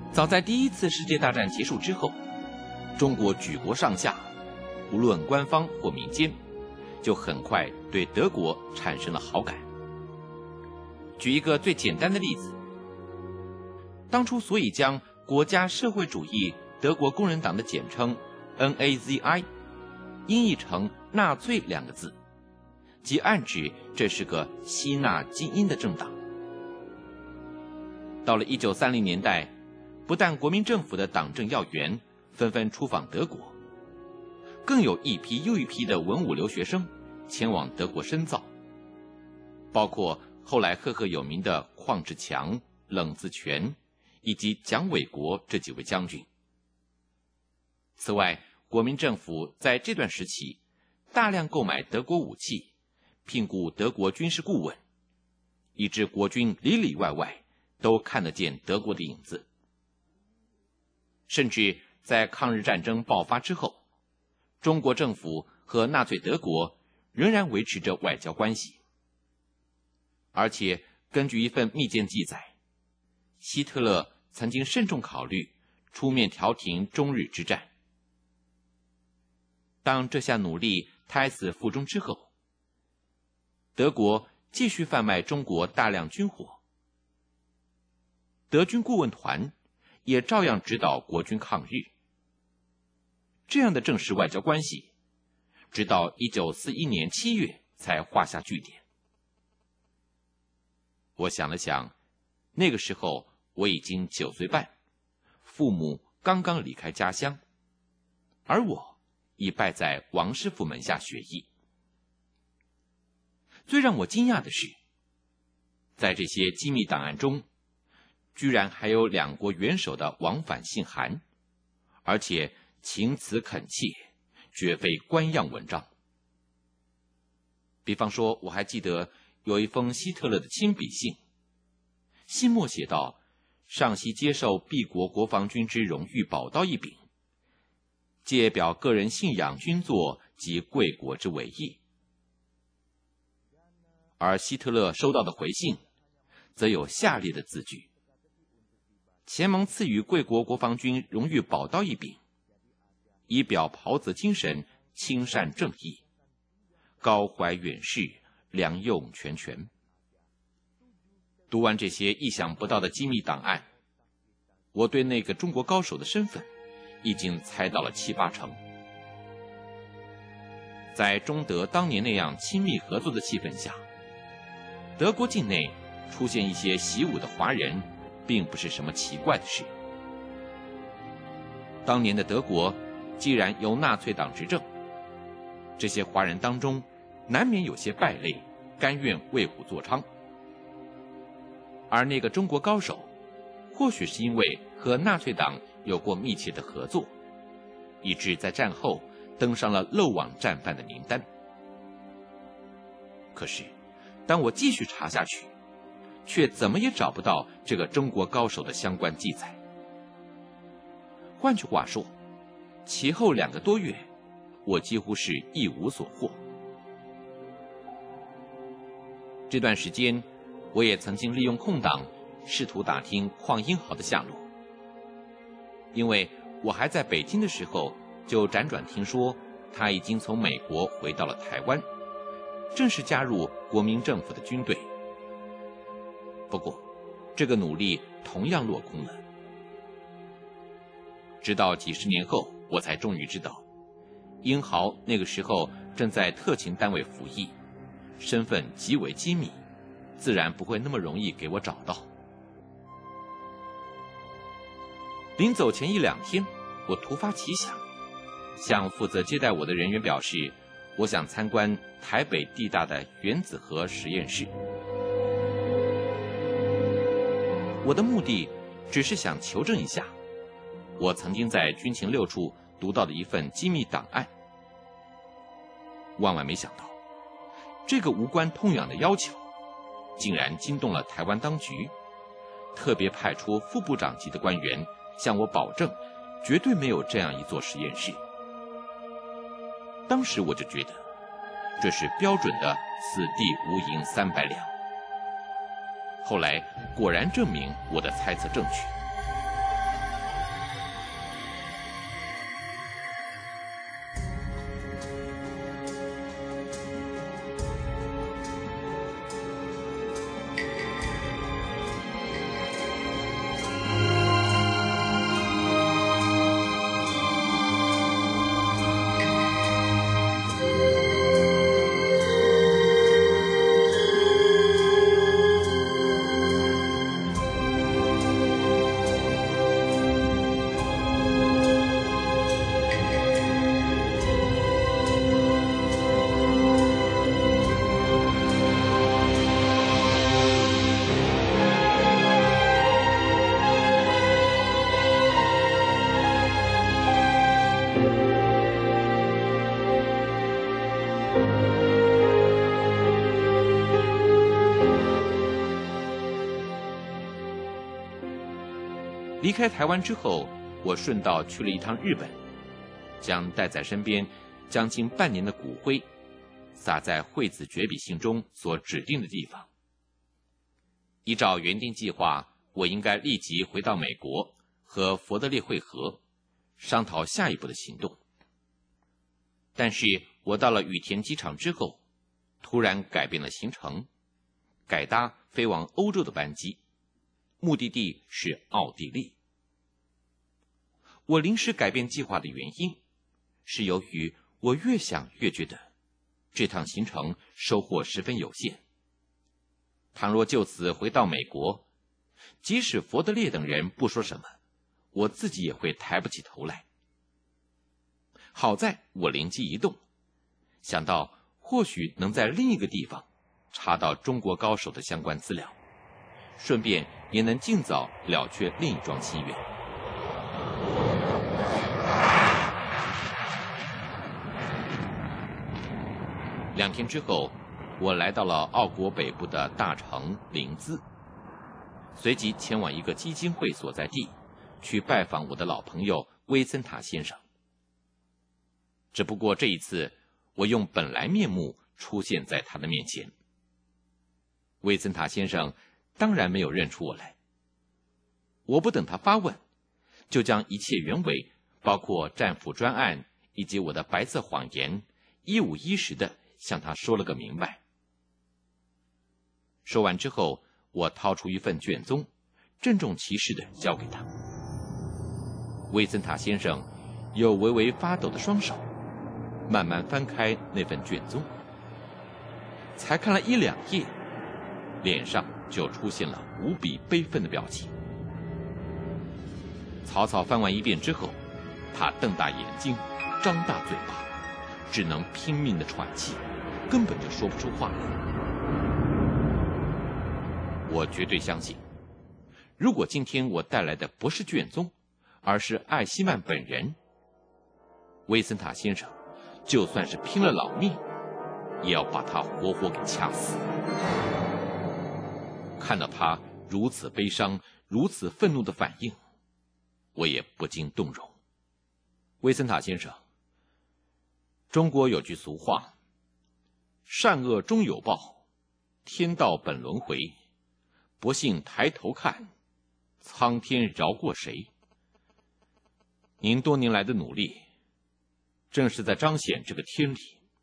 早在第一次世界大战结束之后，中国举国上下，无论官方或民间，就很快对德国产生了好感。举一个最简单的例子，当初所以将国家社会主义德国工人党的简称 NAZI 音译成纳粹2个字，即暗指这是个吸纳精英的政党。到了1930年代，不但国民政府的党政要员纷纷出访德国，更有一批又一批的文武留学生前往德国深造，包括后来赫赫有名的邝志强、冷自全以及蒋纬国这几位将军。此外，国民政府在这段时期大量购买德国武器，聘雇德国军事顾问，以致国军里里外外都看得见德国的影子。甚至在抗日战争爆发之后，中国政府和纳粹德国仍然维持着外交关系。而且根据一份密件记载，希特勒曾经慎重考虑出面调停中日之战。当这项努力胎死腹中之后，德国继续贩卖中国大量军火，德军顾问团也照样指导国军抗日。这样的正式外交关系，直到1941年7月才画下句点。我想了想，那个时候我已经9岁半，父母刚刚离开家乡，而我已拜在王师傅门下学艺。最让我惊讶的是，在这些机密档案中，居然还有2国元首的往返信函，而且情辞恳切，绝非官样文章。比方说，我还记得有一封希特勒的亲笔信，信末写道：上悉接受敝国国防军之荣誉宝刀一柄，借表个人信仰均作及贵国之伟业。而希特勒收到的回信则有下列的字句：前蒙赐予贵国国防军荣誉宝刀一柄，以表袍泽精神，亲善正义，高怀远视，良用全权。读完这些意想不到的机密档案，我对那个中国高手的身份已经猜到了7、8成。在中德当年那样亲密合作的气氛下，德国境内出现一些习武的华人，并不是什么奇怪的事。当年的德国既然由纳粹党执政，这些华人当中难免有些败类，甘愿为虎作伥。而那个中国高手，或许是因为和纳粹党有过密切的合作，以致在战后登上了漏网战犯的名单。可是当我继续查下去，却怎么也找不到这个中国高手的相关记载。换句话说，其后2个多月，我几乎是一无所获。这段时间，我也曾经利用空档试图打听邝英豪的下落，因为我还在北京的时候，就辗转听说他已经从美国回到了台湾，正式加入国民政府的军队。不过，这个努力同样落空了。直到几10年后，我才终于知道，英豪那个时候正在特勤单位服役，身份极为机密，自然不会那么容易给我找到。临走前1、2天，我突发奇想，向负责接待我的人员表示，我想参观台北地大的原子核实验室。我的目的只是想求证一下我曾经在军情6处读到的一份机密档案。万万没想到，这个无关痛痒的要求竟然惊动了台湾当局，特别派出副部长级的官员向我保证，绝对没有这样一座实验室。当时我就觉得，这是标准的此地无银300两。后来果然证明我的猜测正确。 离开台湾之后，我顺道去了一趟日本，将带在身边将近半年的骨灰撒在惠子绝笔信中所指定的地方。依照原定计划，我应该立即回到美国和佛德烈会合，商讨下一步的行动。但是我到了羽田机场之后，突然改变了行程，改搭飞往欧洲的班机，目的地是奥地利。我临时改变计划的原因，是由于我越想越觉得这趟行程收获十分有限。倘若就此回到美国，即使佛德烈等人不说什么，我自己也会抬不起头来。好在我灵机一动，想到或许能在另一个地方查到中国高手的相关资料，顺便也能尽早了却另一桩心愿。2天之后，我来到了奥国北部的大城林兹，随即前往一个基金会所在地，去拜访我的老朋友威森塔先生。只不过这一次，我用本来面目出现在他的面前。威森塔先生当然没有认出我来。我不等他发问，就将一切原委，包括战俘专案以及我的白色谎言，一五一十的向他说了个明白。说完之后，我掏出一份卷宗，郑重其事地交给他。威森塔先生有微微发抖的双手，慢慢翻开那份卷宗，才看了1-2页，脸上就出现了无比悲愤的表情。草草翻完一遍之后，他瞪大眼睛，张大嘴巴，只能拼命地喘气，根本就说不出话来。我绝对相信，如果今天我带来的不是卷宗，而是艾希曼本人，威森塔先生就算是拼了老命，也要把他活活给掐死。看到他如此悲伤、如此愤怒的反应，我也不禁动容。威森塔先生，中国有句俗话，善恶终有报，天道本轮回，不信抬头看，苍天饶过谁。您多年来的努力，正是在彰显这个天理。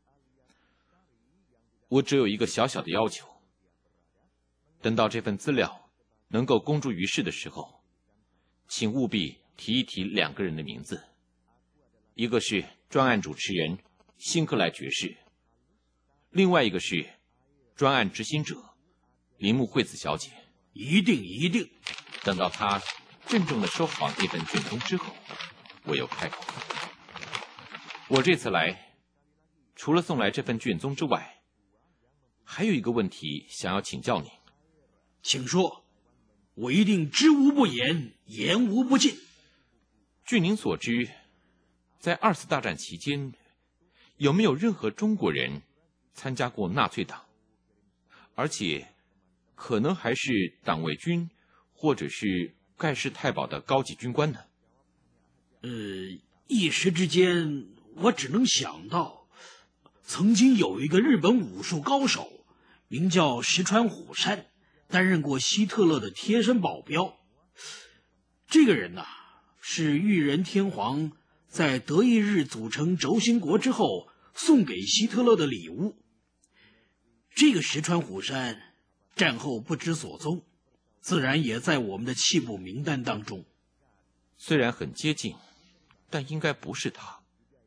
我只有一个小小的要求，等到这份资料能够公诸于世的时候，请务必提一提2个人的名字，一个是专案主持人辛克莱爵士，另外一个是专案执行者铃木惠子小姐。 一定一定。 等到他郑重地收好那份卷宗之后，我又开口了。我这次来，除了送来这份卷宗之外，还有一个问题想要请教您。 请说，我一定知无不言，言无不尽。 据您所知，在2次大战期间，有没有任何中国人参加过纳粹党，而且可能还是党卫军或者是盖世太保的高级军官呢？ 一时之间我只能想到，曾经有一个日本武术高手，名叫石川虎山，担任过希特勒的贴身保镖。这个人是裕仁天皇在德意日组成轴心国之后送给希特勒的礼物。这个石川虎山战后不知所踪，自然也在我们的弃捕名单当中。 虽然很接近，但应该不是他。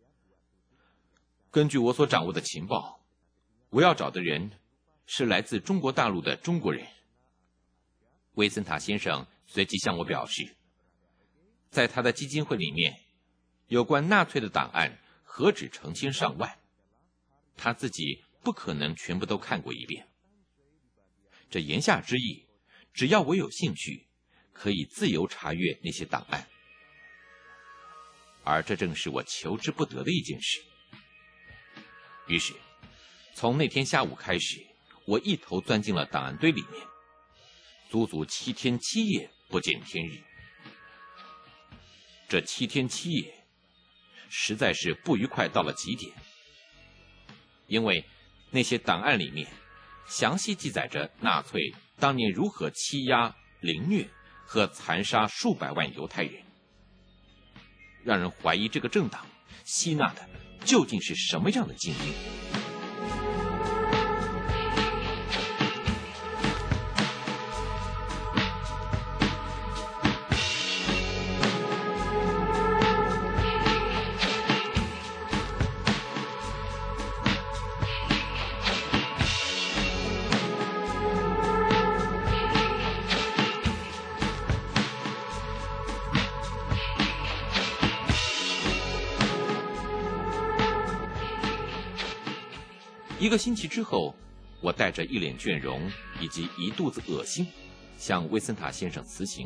根据我所掌握的情报，我要找的人是来自中国大陆的中国人。威森塔先生随即向我表示，在他的基金会里面，有关纳粹的档案何止成千上万，他自己不可能全部都看过一遍。这言下之意，只要我有兴趣，可以自由查阅那些档案。而这正是我求之不得的一件事。于是，从那天下午开始，我一头钻进了档案堆里面，足足7天7夜不见天日， 这7天7夜实在是不愉快到了极点，因为那些档案里面详细记载着纳粹当年如何欺压、凌虐和残杀数百万犹太人，让人怀疑这个政党吸纳的究竟是什么样的精英。1个星期之后，我带着一脸倦容以及一肚子恶心，向威森塔先生辞行。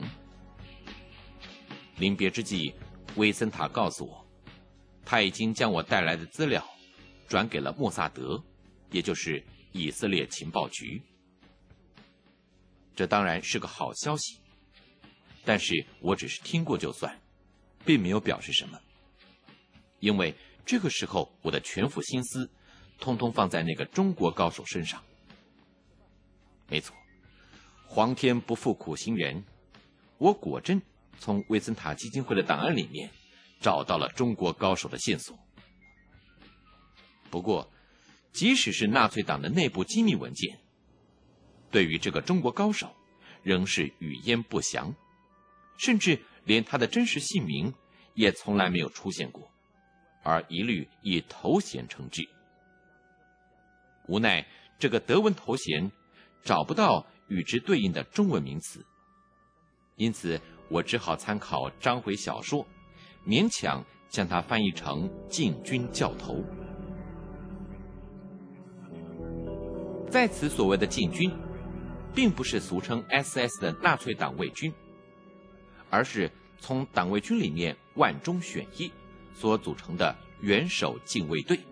临别之际，威森塔告诉我，他已经将我带来的资料转给了莫萨德，也就是以色列情报局。这当然是个好消息，但是我只是听过就算，并没有表示什么，因为这个时候我的全副心思通通放在那个中国高手身上。没错，皇天不负苦心人，我果真从威森塔基金会的档案里面找到了中国高手的线索。不过，即使是纳粹党的内部机密文件，对于这个中国高手仍是语焉不详，甚至连他的真实姓名也从来没有出现过，而一律以头衔称之。无奈这个德文头衔找不到与之对应的中文名词，因此我只好参考章回小说，勉强将它翻译成禁军教头。在此所谓的禁军，并不是俗称 SS 的纳粹党卫军，而是从党卫军里面万中选一所组成的元首禁卫队。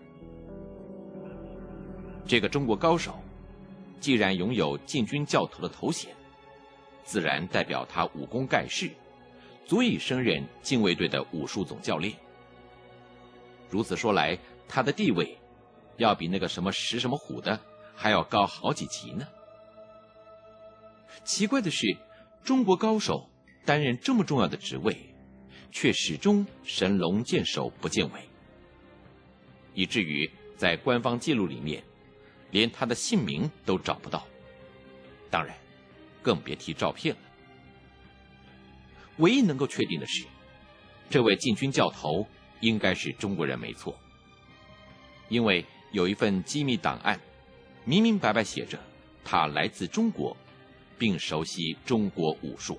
这个中国高手既然拥有禁军教头的头衔，自然代表他武功盖世，足以升任禁卫队的武术总教练。如此说来，他的地位要比那个什么石什么虎的还要高好几级呢。奇怪的是，中国高手担任这么重要的职位，却始终神龙见首不见尾，以至于在官方记录里面连他的姓名都找不到，当然更别提照片了。唯一能够确定的是，这位禁军教头应该是中国人没错，因为有一份机密档案明明白白写着他来自中国，并熟悉中国武术。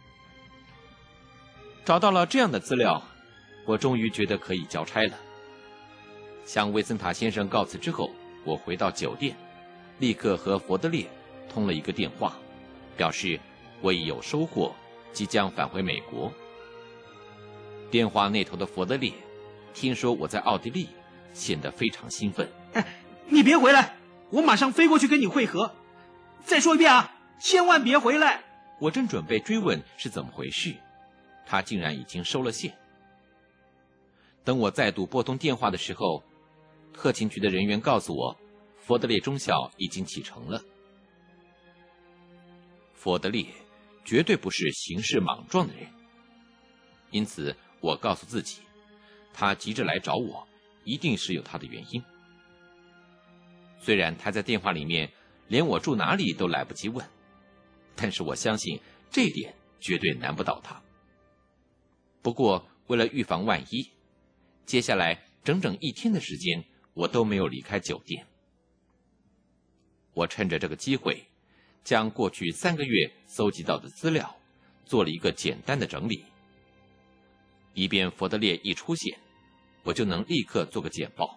找到了这样的资料，我终于觉得可以交差了。向威森塔先生告辞之后，我回到酒店，立刻和佛德烈通了一个电话，表示我已有收获，即将返回美国。电话那头的佛德烈听说我在奥地利，显得非常兴奋。 你别回来，我马上飞过去跟你会合。再说一遍啊，千万别回来。 我正准备追问是怎么回事，他竟然已经收了线。等我再度拨通电话的时候，特勤局的人员告诉我，佛德烈中校已经启程了。佛德烈绝对不是行事莽撞的人，因此我告诉自己，他急着来找我，一定是有他的原因。虽然他在电话里面连我住哪里都来不及问，但是我相信这一点绝对难不倒他。不过为了预防万一，接下来整整1天的时间我都没有离开酒店。我趁着这个机会，将过去3个月搜集到的资料做了一个简单的整理，以便佛德烈一出现，我就能立刻做个简报。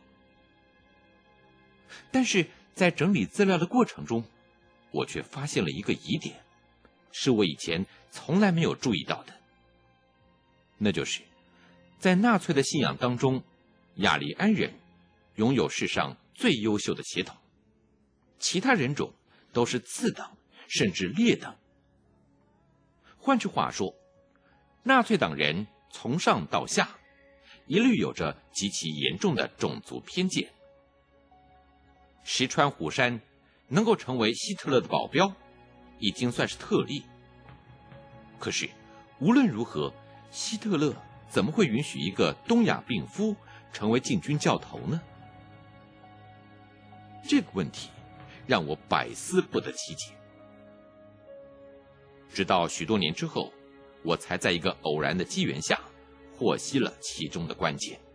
但是在整理资料的过程中，我却发现了一个疑点，是我以前从来没有注意到的。那就是在纳粹的信仰当中，雅利安人拥有世上最优秀的血统，其他人种都是次等甚至劣等。换句话说，纳粹党人从上到下，一律有着极其严重的种族偏见。石川虎山能够成为希特勒的保镖，已经算是特例。可是，无论如何，希特勒怎么会允许一个东亚病夫成为禁军教头呢？这个问题让我百思不得其解。直到许多年之后，我才在一个偶然的机缘下获悉了其中的关键。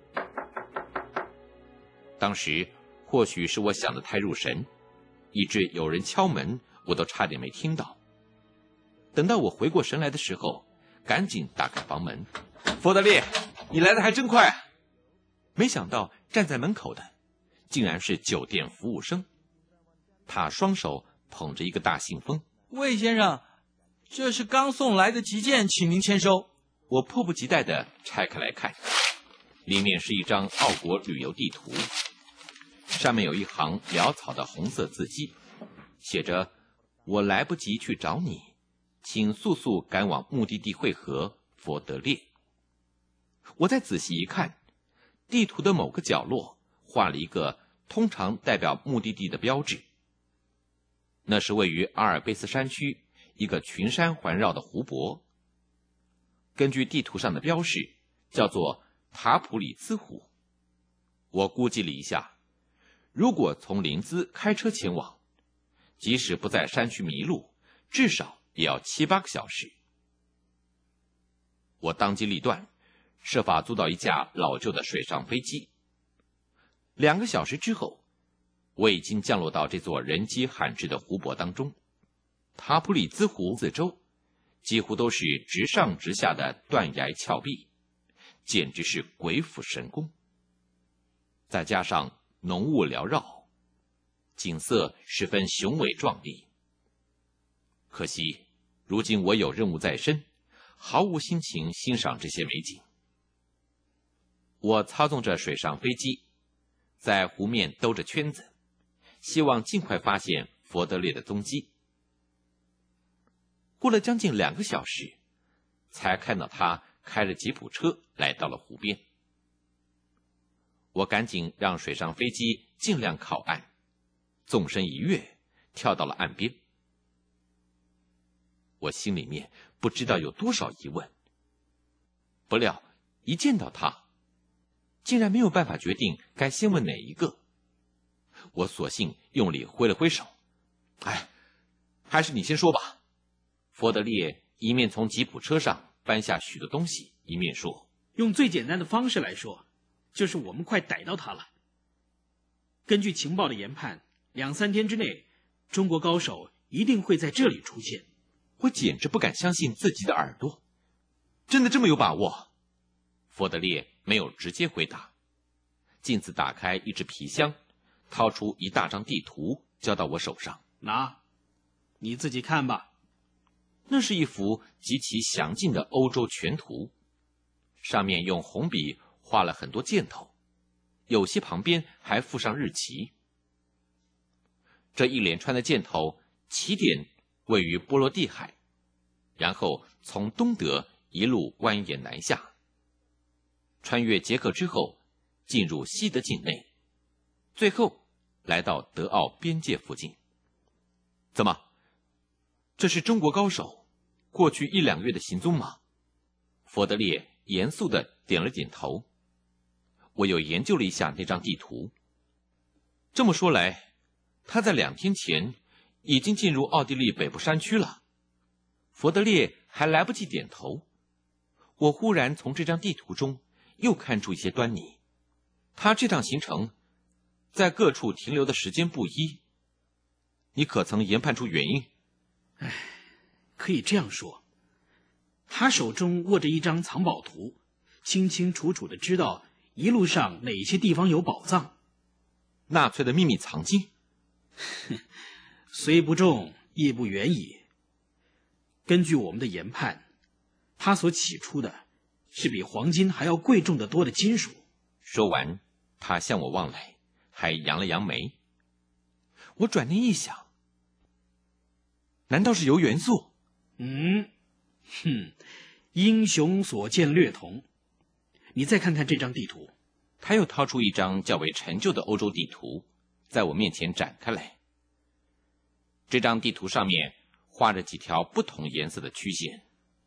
当时或许是我想得太入神，以致有人敲门我都差点没听到。等到我回过神来的时候，赶紧打开房门。佛德烈，你来的还真快啊！没想到站在门口的竟然是酒店服务生，他双手捧着一个大信封。 魏先生，这是刚送来的急件，请您签收。 我迫不及待地拆开来看，里面是一张奥国旅游地图，上面有一行潦草的红色字迹，写着：我来不及去找你，请速速赶往目的地会合，佛德烈。我再仔细一看，地图的某个角落画了一个通常代表目的地的标志，那是位于阿尔卑斯山区一个群山环绕的湖泊。根据地图上的标示，叫做塔普里兹湖。我估计了一下，如果从林兹开车前往，即使不在山区迷路，至少也要7、8个小时。我当机立断，设法租到一架老旧的水上飞机。2个小时之后，我已经降落到这座人迹罕至的湖泊当中。塔普里兹湖四周几乎都是直上直下的断崖峭壁，简直是鬼斧神工。再加上浓雾缭绕，景色十分雄伟壮丽。可惜如今我有任务在身，毫无心情欣赏这些美景。我操纵着水上飞机，在湖面兜着圈子，希望尽快发现佛德烈的踪迹。过了将近2个小时，才看到他开着吉普车来到了湖边。我赶紧让水上飞机尽量靠岸，纵身一跃，跳到了岸边。我心里面不知道有多少疑问，不料一见到他，竟然没有办法决定该先问哪一个。我索性用力挥了挥手：“哎，还是你先说吧。”佛德烈一面从吉普车上搬下许多东西，一面说：“ 用最简单的方式来说，就是我们快逮到他了。根据情报的研判，2、3天之内，中国高手一定会在这里出现。” 我简直不敢相信自己的耳朵，真的这么有把握？佛德烈没有直接回答，径自打开一只皮箱，掏出一大张地图，交到我手上：“ 拿，你自己看吧。” 那是一幅极其详尽的欧洲全图，上面用红笔画了很多箭头，有些旁边还附上日期。这一连串的箭头起点位于波罗的海，然后从东德一路蜿蜒南下，穿越捷克之后进入西德境内，最后来到德奥边界附近。怎么，这是中国高手过去1、2个月的行踪吗？佛德烈严肃地点了点头。我又研究了一下那张地图，这么说来，他在2天前已经进入奥地利北部山区了。佛德烈还来不及点头，我忽然从这张地图中又看出一些端倪。他这趟行程在各处停留的时间不一，你可曾研判出原因？ 可以这样说，他手中握着一张藏宝图，清清楚楚地知道一路上哪些地方有宝藏。 纳粹的秘密藏经？ 虽不重，亦不远矣。根据我们的研判，他所起出的是比黄金还要贵重得多的金属。 说完，他向我望来，还扬了扬眉。我转念一想，难道是铀元素？ 英雄所见略同。你再看看这张地图。 他又掏出一张较为陈旧的欧洲地图，在我面前展开来。这张地图上面画着几条不同颜色的曲线。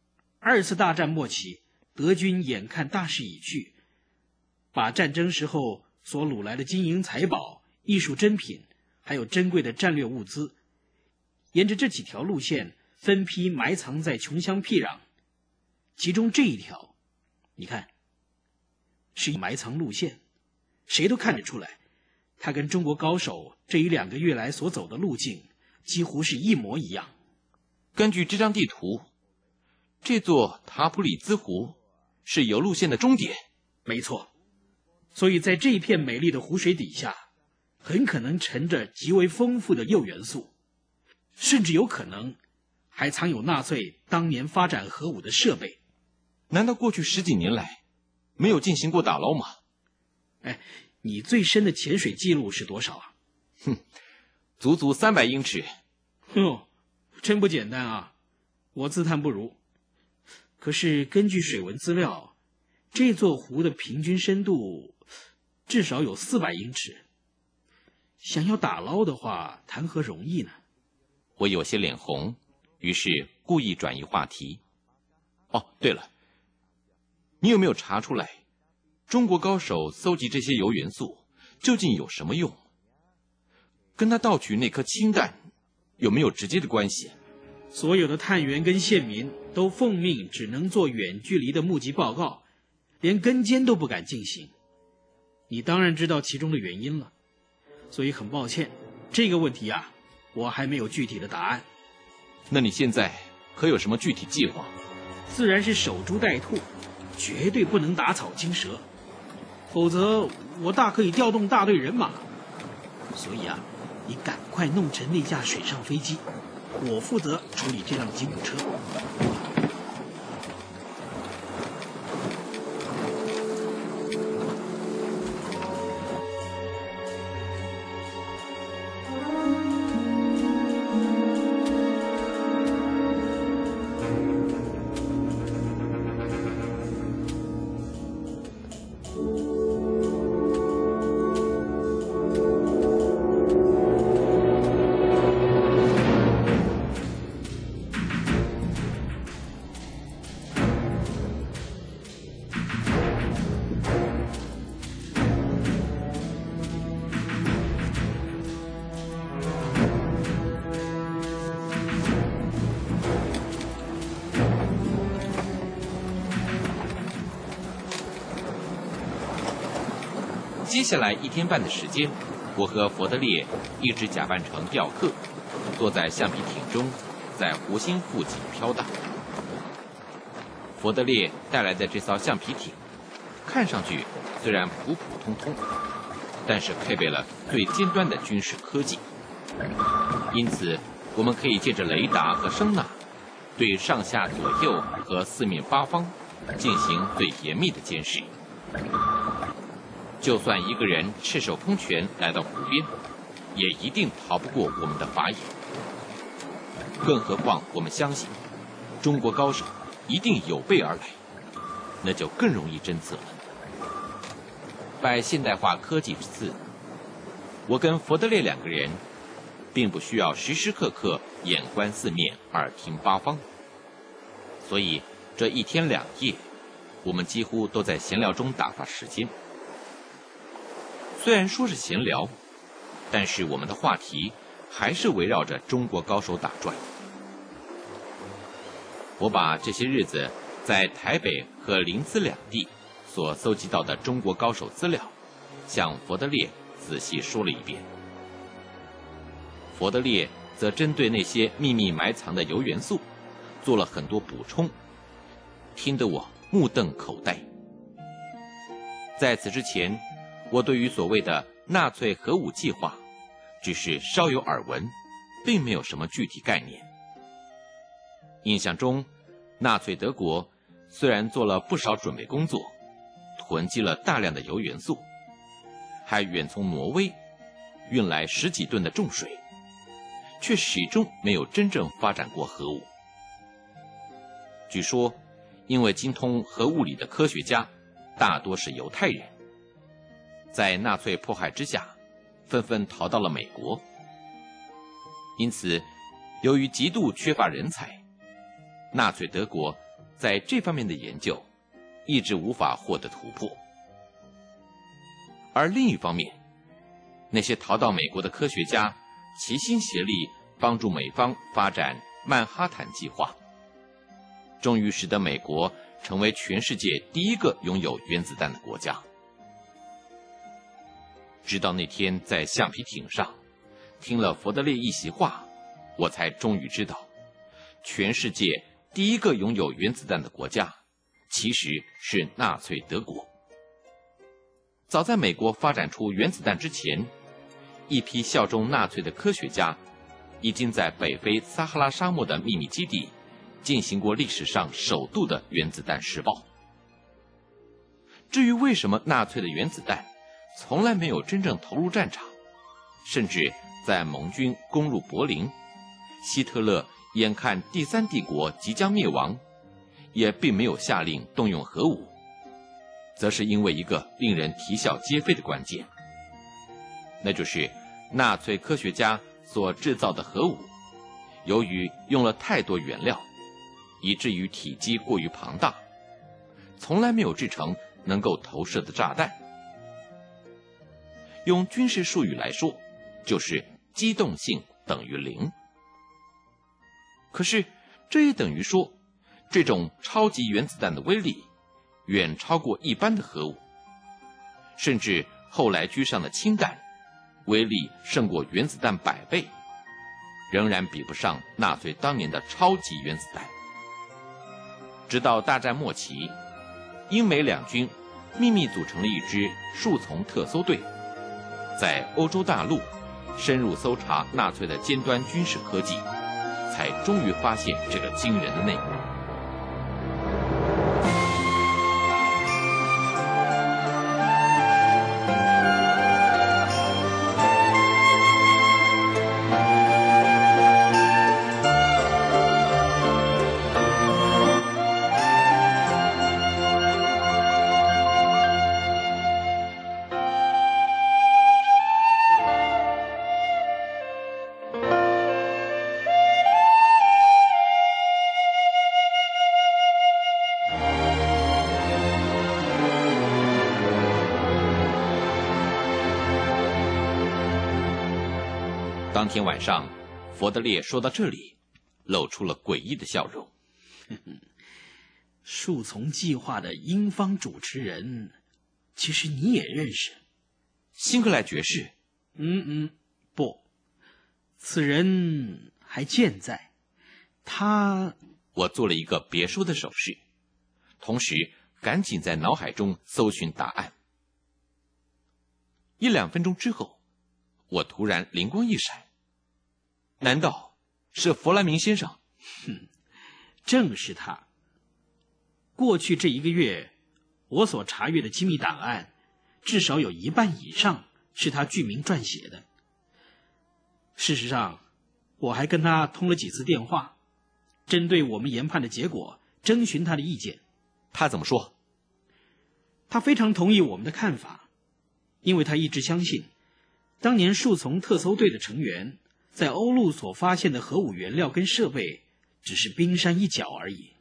2次大战末期，德军眼看大势已去，把战争时候所掳来的金银财宝、艺术珍品，还有珍贵的战略物资，沿着这几条路线分批埋藏在穷乡僻壤。其中这一条，你看，是埋藏路线，谁都看得出来，它跟中国高手这1-2个月来所走的路径几乎是一模一样。 根据这张地图，这座塔普里兹湖是游路线的终点。 没错，所以在这片美丽的湖水底下，很可能沉着极为丰富的铀元素，甚至有可能还藏有纳粹当年发展核武的设备。 难道过去10几年来没有进行过打捞吗？ 你最深的潜水记录是多少啊？ 足足300英尺。 真不简单啊，我自叹不如。可是根据水文资料，这座湖的平均深度至少有400英尺。想要打捞的话，谈何容易呢？ 我有些脸红，于是故意转移话题。对了，你有没有查出来，中国高手搜集这些铀元素究竟有什么用？跟他盗取那颗氢弹有没有直接的关系？ 所有的探员跟县民都奉命只能做远距离的目击报告，连跟监都不敢进行。你当然知道其中的原因了，所以很抱歉，这个问题啊，我还没有具体的答案。 那你现在可有什么具体计划？ 自然是守株待兔，绝对不能打草惊蛇，否则我大可以调动大队人马。所以啊，你赶快弄成那架水上飞机，我负责处理这辆吉普车。 接下来1天半的时间，我和佛德烈一直假扮成钓客，坐在橡皮艇中，在湖心附近飘荡。佛德烈带来的这艘橡皮艇，看上去虽然普普通通，但是配备了最尖端的军事科技。因此，我们可以借着雷达和声呐，对上下左右和四面八方进行最严密的监视。就算一个人赤手空拳来到湖边，也一定逃不过我们的法眼。更何况我们相信，中国高手一定有备而来，那就更容易侦测了。拜现代化科技之赐，我跟佛德烈2个人并不需要时时刻刻眼观四面，耳听八方。所以这1天2夜，我们几乎都在闲聊中打发时间。虽然说是闲聊，但是我们的话题还是围绕着中国高手打转。我把这些日子在台北和林兹2地所搜集到的中国高手资料，向佛德烈仔细说了一遍。佛德烈则针对那些秘密埋藏的铀元素做了很多补充，听得我目瞪口呆。在此之前，我对于所谓的纳粹核武计划只是稍有耳闻，并没有什么具体概念。印象中，纳粹德国虽然做了不少准备工作，囤积了大量的铀元素，还远从挪威运来10几吨的重水，却始终没有真正发展过核武。据说因为精通核物理的科学家大多是犹太人，在纳粹迫害之下，纷纷逃到了美国。因此，由于极度缺乏人才，纳粹德国在这方面的研究一直无法获得突破。而另一方面，那些逃到美国的科学家齐心协力，帮助美方发展曼哈坦计划，终于使得美国成为全世界第一个拥有原子弹的国家。直到那天在橡皮艇上听了佛德烈一席话，我才终于知道，全世界第一个拥有原子弹的国家其实是纳粹德国。早在美国发展出原子弹之前，一批效忠纳粹的科学家已经在北非撒哈拉沙漠的秘密基地进行过历史上首度的原子弹试爆。至于为什么纳粹的原子弹从来没有真正投入战场，甚至在盟军攻入柏林，希特勒眼看第三帝国即将灭亡，也并没有下令动用核武，则是因为一个令人啼笑皆非的关键，那就是纳粹科学家所制造的核武，由于用了太多原料，以至于体积过于庞大，从来没有制成能够投射的炸弹。用军事术语来说，就是机动性等于0。可是这也等于说，这种超级原子弹的威力远超过一般的核武，甚至后来居上的氢弹威力胜过原子弹100倍，仍然比不上纳粹当年的超级原子弹。直到大战末期，英美两军秘密组成了一支树丛特搜队，在欧洲大陆深入搜查纳粹的尖端军事科技，才终于发现这个惊人的内幕。当天晚上，佛德烈说到这里，露出了诡异的笑容。 树丛计划的英方主持人，其实你也认识。 辛克莱爵士？ 不，此人还健在。他…… 我做了一个别说的手势，同时赶紧在脑海中搜寻答案。1-2分钟之后，我突然灵光一闪，难道是弗莱明先生？ 正是他。过去这1个月，我所查阅的机密档案，至少有1半以上是他具名撰写的。事实上，我还跟他通了几次电话，针对我们研判的结果征询他的意见。 他怎么说？ 他非常同意我们的看法，因为他一直相信当年树丛特搜队的成员在欧陆所发现的核武原料跟设备只是冰山一角而已。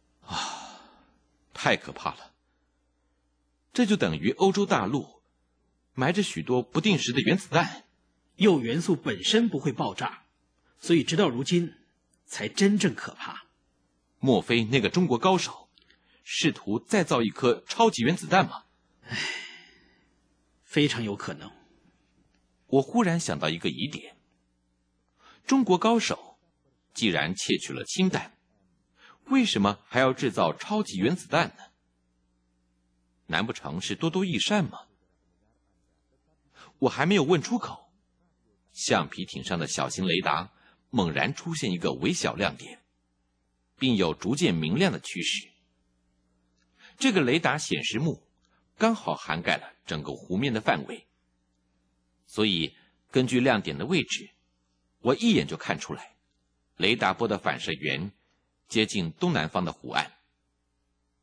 太可怕了！这就等于欧洲大陆埋着许多不定时的原子弹。 铀元素本身不会爆炸，所以直到如今才真正可怕。 莫非那个中国高手试图再造一颗超级原子弹吗？ 非常有可能。 我忽然想到一个疑点，中国高手既然窃取了氢弹，为什么还要制造超级原子弹呢？难不成是多多益善吗？我还没有问出口，橡皮艇上的小型雷达猛然出现一个微小亮点，并有逐渐明亮的趋势。这个雷达显示幕刚好涵盖了整个湖面的范围，所以根据亮点的位置，我一眼就看出来，雷达波的反射源接近东南方的湖岸。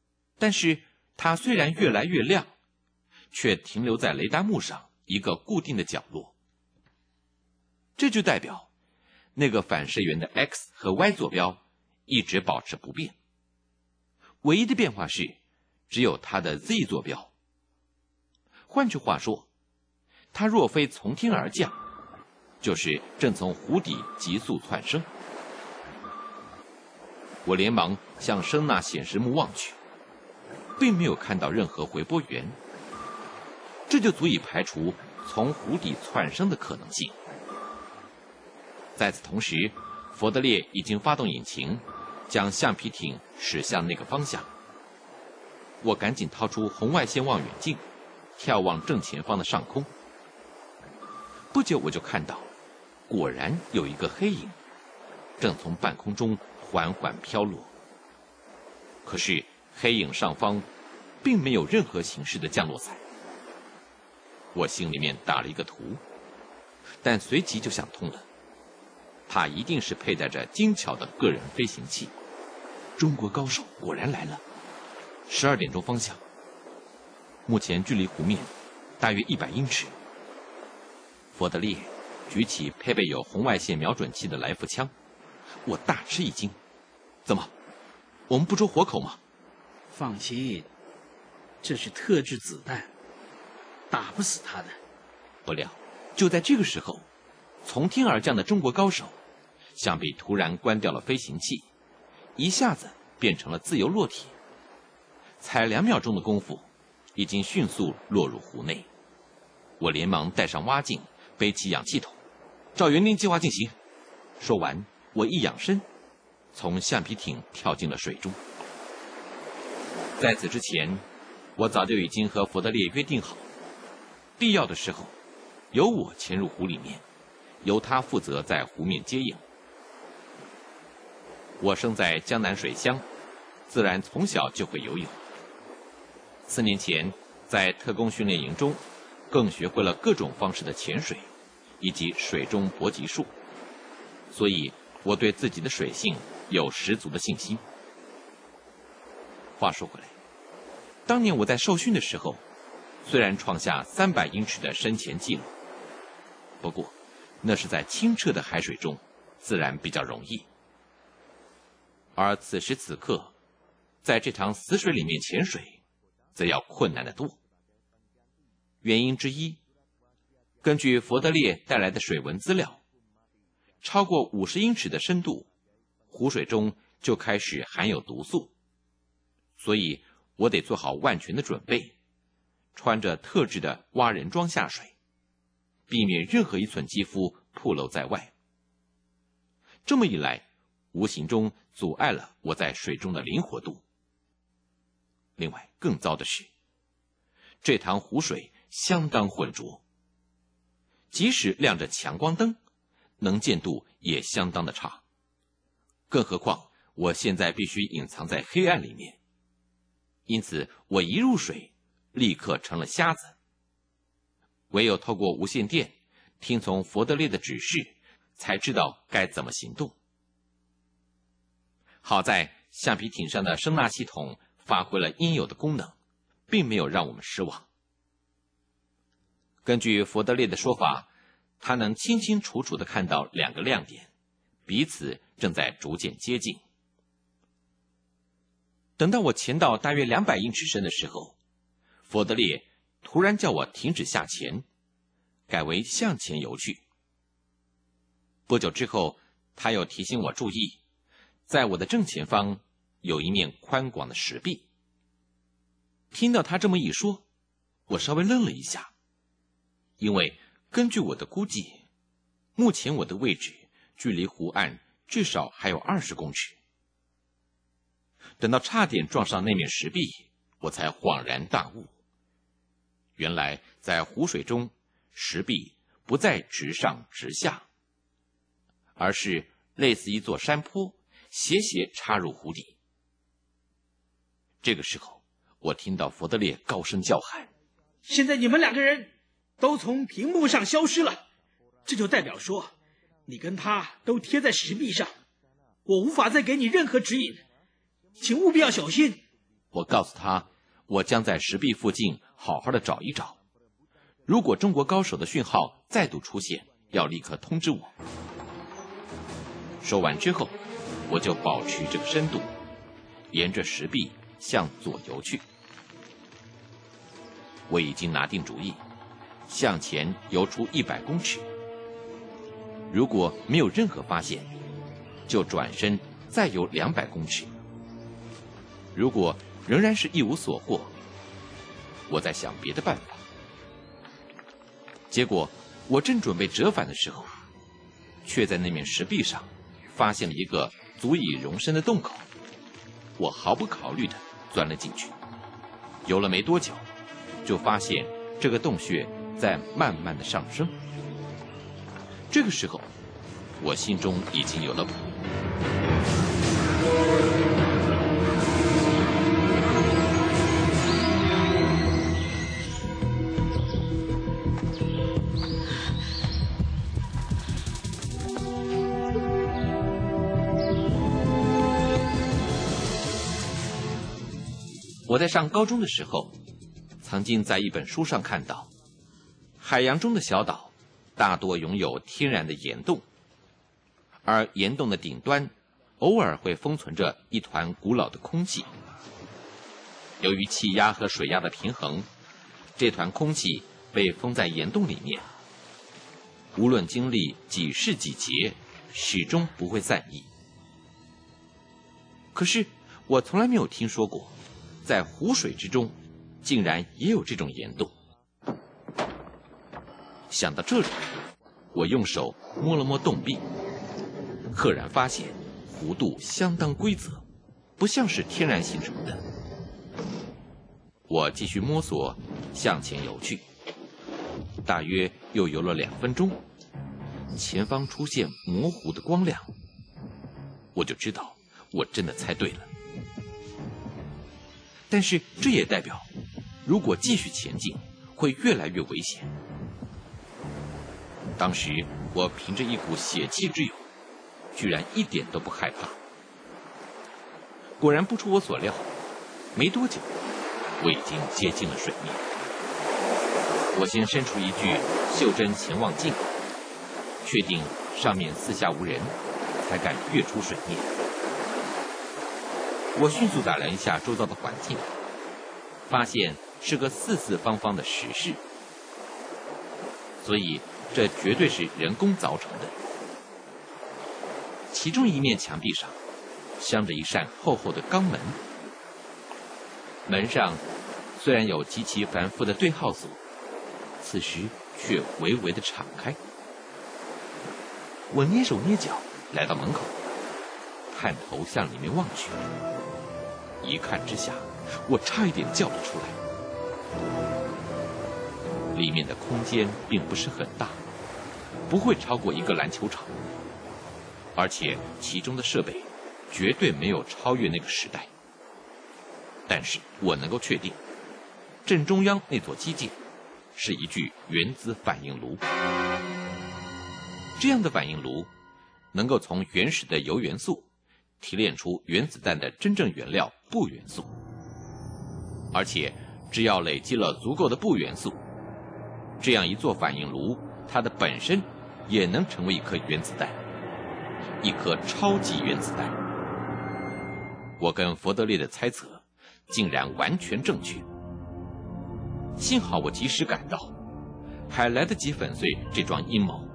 但是它虽然越来越亮，却停留在雷达幕上一个固定的角落。这就代表那个反射源的 X 和 Y 坐标一直保持不变，唯一的变化是只有它的 Z 坐标。换句话说，它若非从天而降，就是正从湖底急速窜升。我连忙向声呐显示幕望去，并没有看到任何回波源，这就足以排除从湖底窜升的可能性。在此同时，佛德烈已经发动引擎，将橡皮艇驶向那个方向。我赶紧掏出红外线望远镜，眺望正前方的上空。不久我就看到，果然有一个黑影正从半空中缓缓飘落。可是黑影上方并没有任何形式的降落伞。我心里面打了一个突，但随即就想通了，他一定是佩戴着精巧的个人飞行器。中国高手果然来了。12点钟方向，目前距离湖面大约100英尺。佛德烈举起配备有红外线瞄准器的来福枪，我大吃一惊。怎么，我们不着活口吗？ 放心，这是特制子弹，打不死他的。 不料就在这个时候，从天而降的中国高手想必突然关掉了飞行器，一下子变成了自由落体，才2秒钟的功夫，已经迅速落入湖内。我连忙带上蛙镜，背起氧气筒，照原定计划进行。说完，我一仰身，从橡皮艇跳进了水中。在此之前，我早就已经和佛德烈约定好，必要的时候，由我潜入湖里面，由他负责在湖面接应。我生在江南水乡，自然从小就会游泳。4年前，在特工训练营中，更学会了各种方式的潜水，以及水中搏击术。所以，我对自己的水性有十足的信心。话说回来，当年我在受训的时候，虽然创下300英尺的深潜纪录，不过那是在清澈的海水中，自然比较容易。而此时此刻，在这场死水里面潜水，则要困难得多。原因之一，根据佛德烈带来的水文资料，超过50英尺的深度，湖水中就开始含有毒素，所以我得做好万全的准备，穿着特制的蛙人装下水，避免任何一寸肌肤暴露在外。这么一来，无形中阻碍了我在水中的灵活度。另外，更糟的是，这塘湖水相当浑浊，即使亮着强光灯，能见度也相当的差。更何况我现在必须隐藏在黑暗里面，因此我一入水，立刻成了瞎子。唯有透过无线电听从佛德烈的指示，才知道该怎么行动。好在橡皮艇上的声呐系统发挥了应有的功能，并没有让我们失望。根据佛德烈的说法，他能清清楚楚地看到2个亮点，彼此正在逐渐接近。等到我潜到大约200英尺深的时候，佛德烈突然叫我停止下潜，改为向前游去。不久之后，他又提醒我注意，在我的正前方有一面宽广的石壁。听到他这么一说，我稍微愣了一下，因为根据我的估计，目前我的位置距离湖岸至少还有20公尺。等到差点撞上那面石壁，我才恍然大悟，原来在湖水中，石壁不再直上直下，而是类似一座山坡，斜斜插入湖底。这个时候，我听到佛德烈高声叫喊： 现在你们2个人都从屏幕上消失了，这就代表说你跟他都贴在石壁上，我无法再给你任何指引，请务必要小心， 我告诉他，我将在石壁附近好好的找一找，如果中国高手的讯号再度出现，要立刻通知我。说完之后，我就保持这个深度，沿着石壁向左游去。我已经拿定主意，向前游出100公尺。如果没有任何发现，就转身再游200公尺。如果仍然是一无所获，我在想别的办法。结果我正准备折返的时候，却在那面石壁上发现了一个足以容身的洞口。我毫不考虑地钻了进去。游了没多久，就发现这个洞穴在慢慢的上升。这个时候，我心中已经有了谱。我在上高中的时候，曾经在一本书上看到，海洋中的小岛大多拥有天然的岩洞，而岩洞的顶端偶尔会封存着一团古老的空气。由于气压和水压的平衡，这团空气被封在岩洞里面，无论经历几世几劫，始终不会散逸。可是我从来没有听说过，在湖水之中竟然也有这种岩洞。想到这里，我用手摸了摸洞壁，赫然发现弧度相当规则，不像是天然形成的。我继续摸索向前游去，大约又游了2分钟，前方出现模糊的光亮，我就知道我真的猜对了。但是这也代表，如果继续前进，会越来越危险。当时我凭着一股血气之勇，居然一点都不害怕。果然不出我所料，没多久，我已经接近了水面。我先伸出一具袖珍潜望镜，确定上面四下无人，才敢跃出水面。我迅速打量一下周遭的环境，发现是个四四方方的石室，所以这绝对是人工凿成的。其中一面墙壁上镶着一扇厚厚的钢门，门上虽然有极其繁复的对号锁，此时却微微的敞开。我蹑手蹑脚来到门口，探头向里面望去，一看之下，我差一点叫了出来。里面的空间并不是很大，不会超过一个篮球场，而且其中的设备绝对没有超越那个时代。但是我能够确定，正中央那座基建是一具原子反应炉。这样的反应炉能够从原始的铀元素提炼出原子弹的真正原料钚元素，而且只要累积了足够的钚元素，这样一座反应炉它的本身也能成为一颗原子弹，一颗超级原子弹。我跟佛德烈的猜测竟然完全正确，幸好我及时赶到，还来得及粉碎这桩阴谋。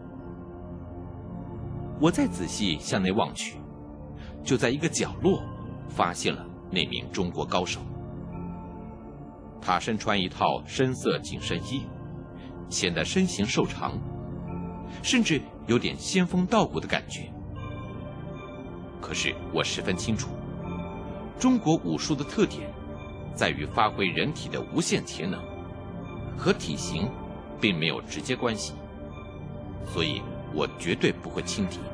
我再仔细向内望去，就在一个角落发现了那名中国高手。他身穿一套深色紧身衣，显得身形瘦长，甚至有点仙风道骨的感觉。可是我十分清楚，中国武术的特点在于发挥人体的无限潜能，和体型并没有直接关系，所以我绝对不会轻敌。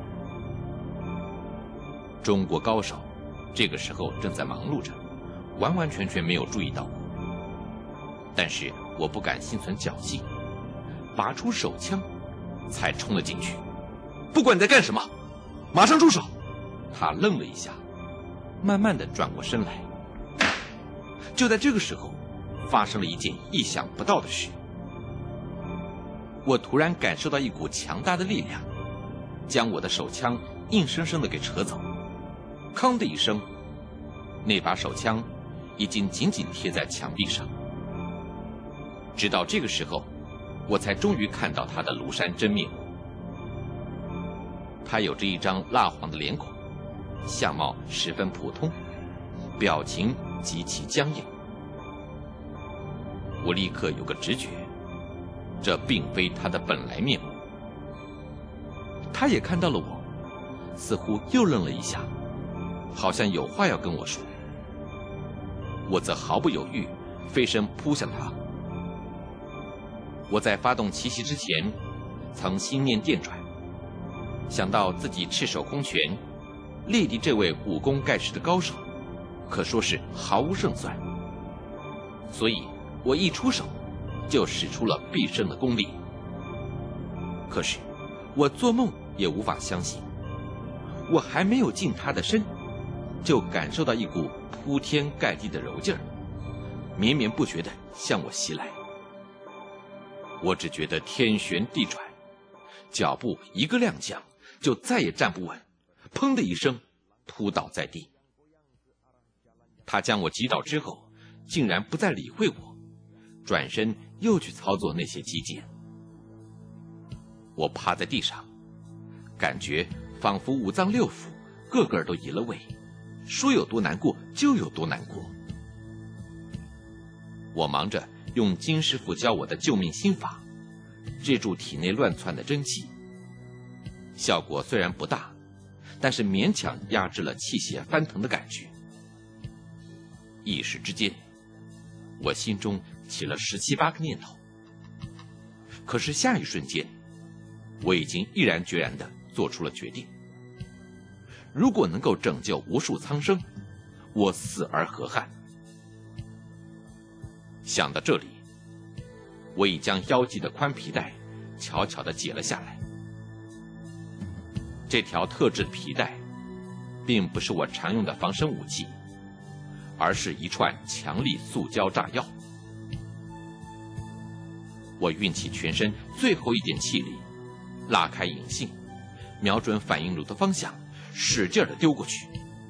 中国高手这个时候正在忙碌着，完完全全没有注意到我。但是我不敢心存侥幸，拔出手枪，才冲了进去。不管你在干什么，马上住手！他愣了一下，慢慢地转过身来。 就在这个时候，发生了一件意想不到的事。我突然感受到一股强大的力量，将我的手枪硬生生地给扯走。哐的一声，那把手枪已经紧紧贴在墙壁上。直到这个时候，我才终于看到他的庐山真面目。他有着一张蜡黄的脸孔，相貌十分普通，表情极其僵硬。我立刻有个直觉，这并非他的本来面目。他也看到了我，似乎又愣了一下，好像有话要跟我说。我则毫不犹豫，飞身扑向他。我在发动奇袭之前，曾心念电转，想到自己赤手空拳力敌这位武功盖世的高手，可说是毫无胜算。所以我一出手就使出了毕生的功力。可是我做梦也无法相信，我还没有近他的身，就感受到一股铺天盖地的柔劲儿，绵绵不绝地向我袭来。我只觉得天旋地转，脚步一个踉跄，就再也站不稳，砰的一声扑倒在地。他将我击倒之后，竟然不再理会我，转身又去操作那些击剑。我趴在地上，感觉仿佛五脏六腑个个都移了位，说有多难过就有多难过。我忙着用金师傅教我的救命心法制住体内乱窜的真气，效果虽然不大，但是勉强压制了气血翻腾的感觉。一时之间，我心中起了17、18个念头。可是下一瞬间，我已经毅然决然地做出了决定。如果能够拯救无数苍生，我死而何憾？想到这里，我已将腰系的宽皮带悄悄地解了下来。这条特制的皮带并不是我常用的防身武器，而是一串强力塑胶炸药。我运起全身最后一点气力，拉开引信，瞄准反应炉的方向，使劲地丢过去。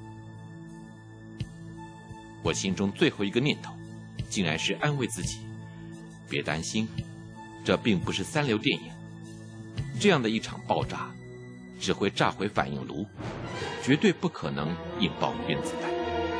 我心中最后一个念头竟然是安慰自己，别担心，这并不是三流电影，这样的一场爆炸只会炸毁反应炉，绝对不可能引爆原子弹。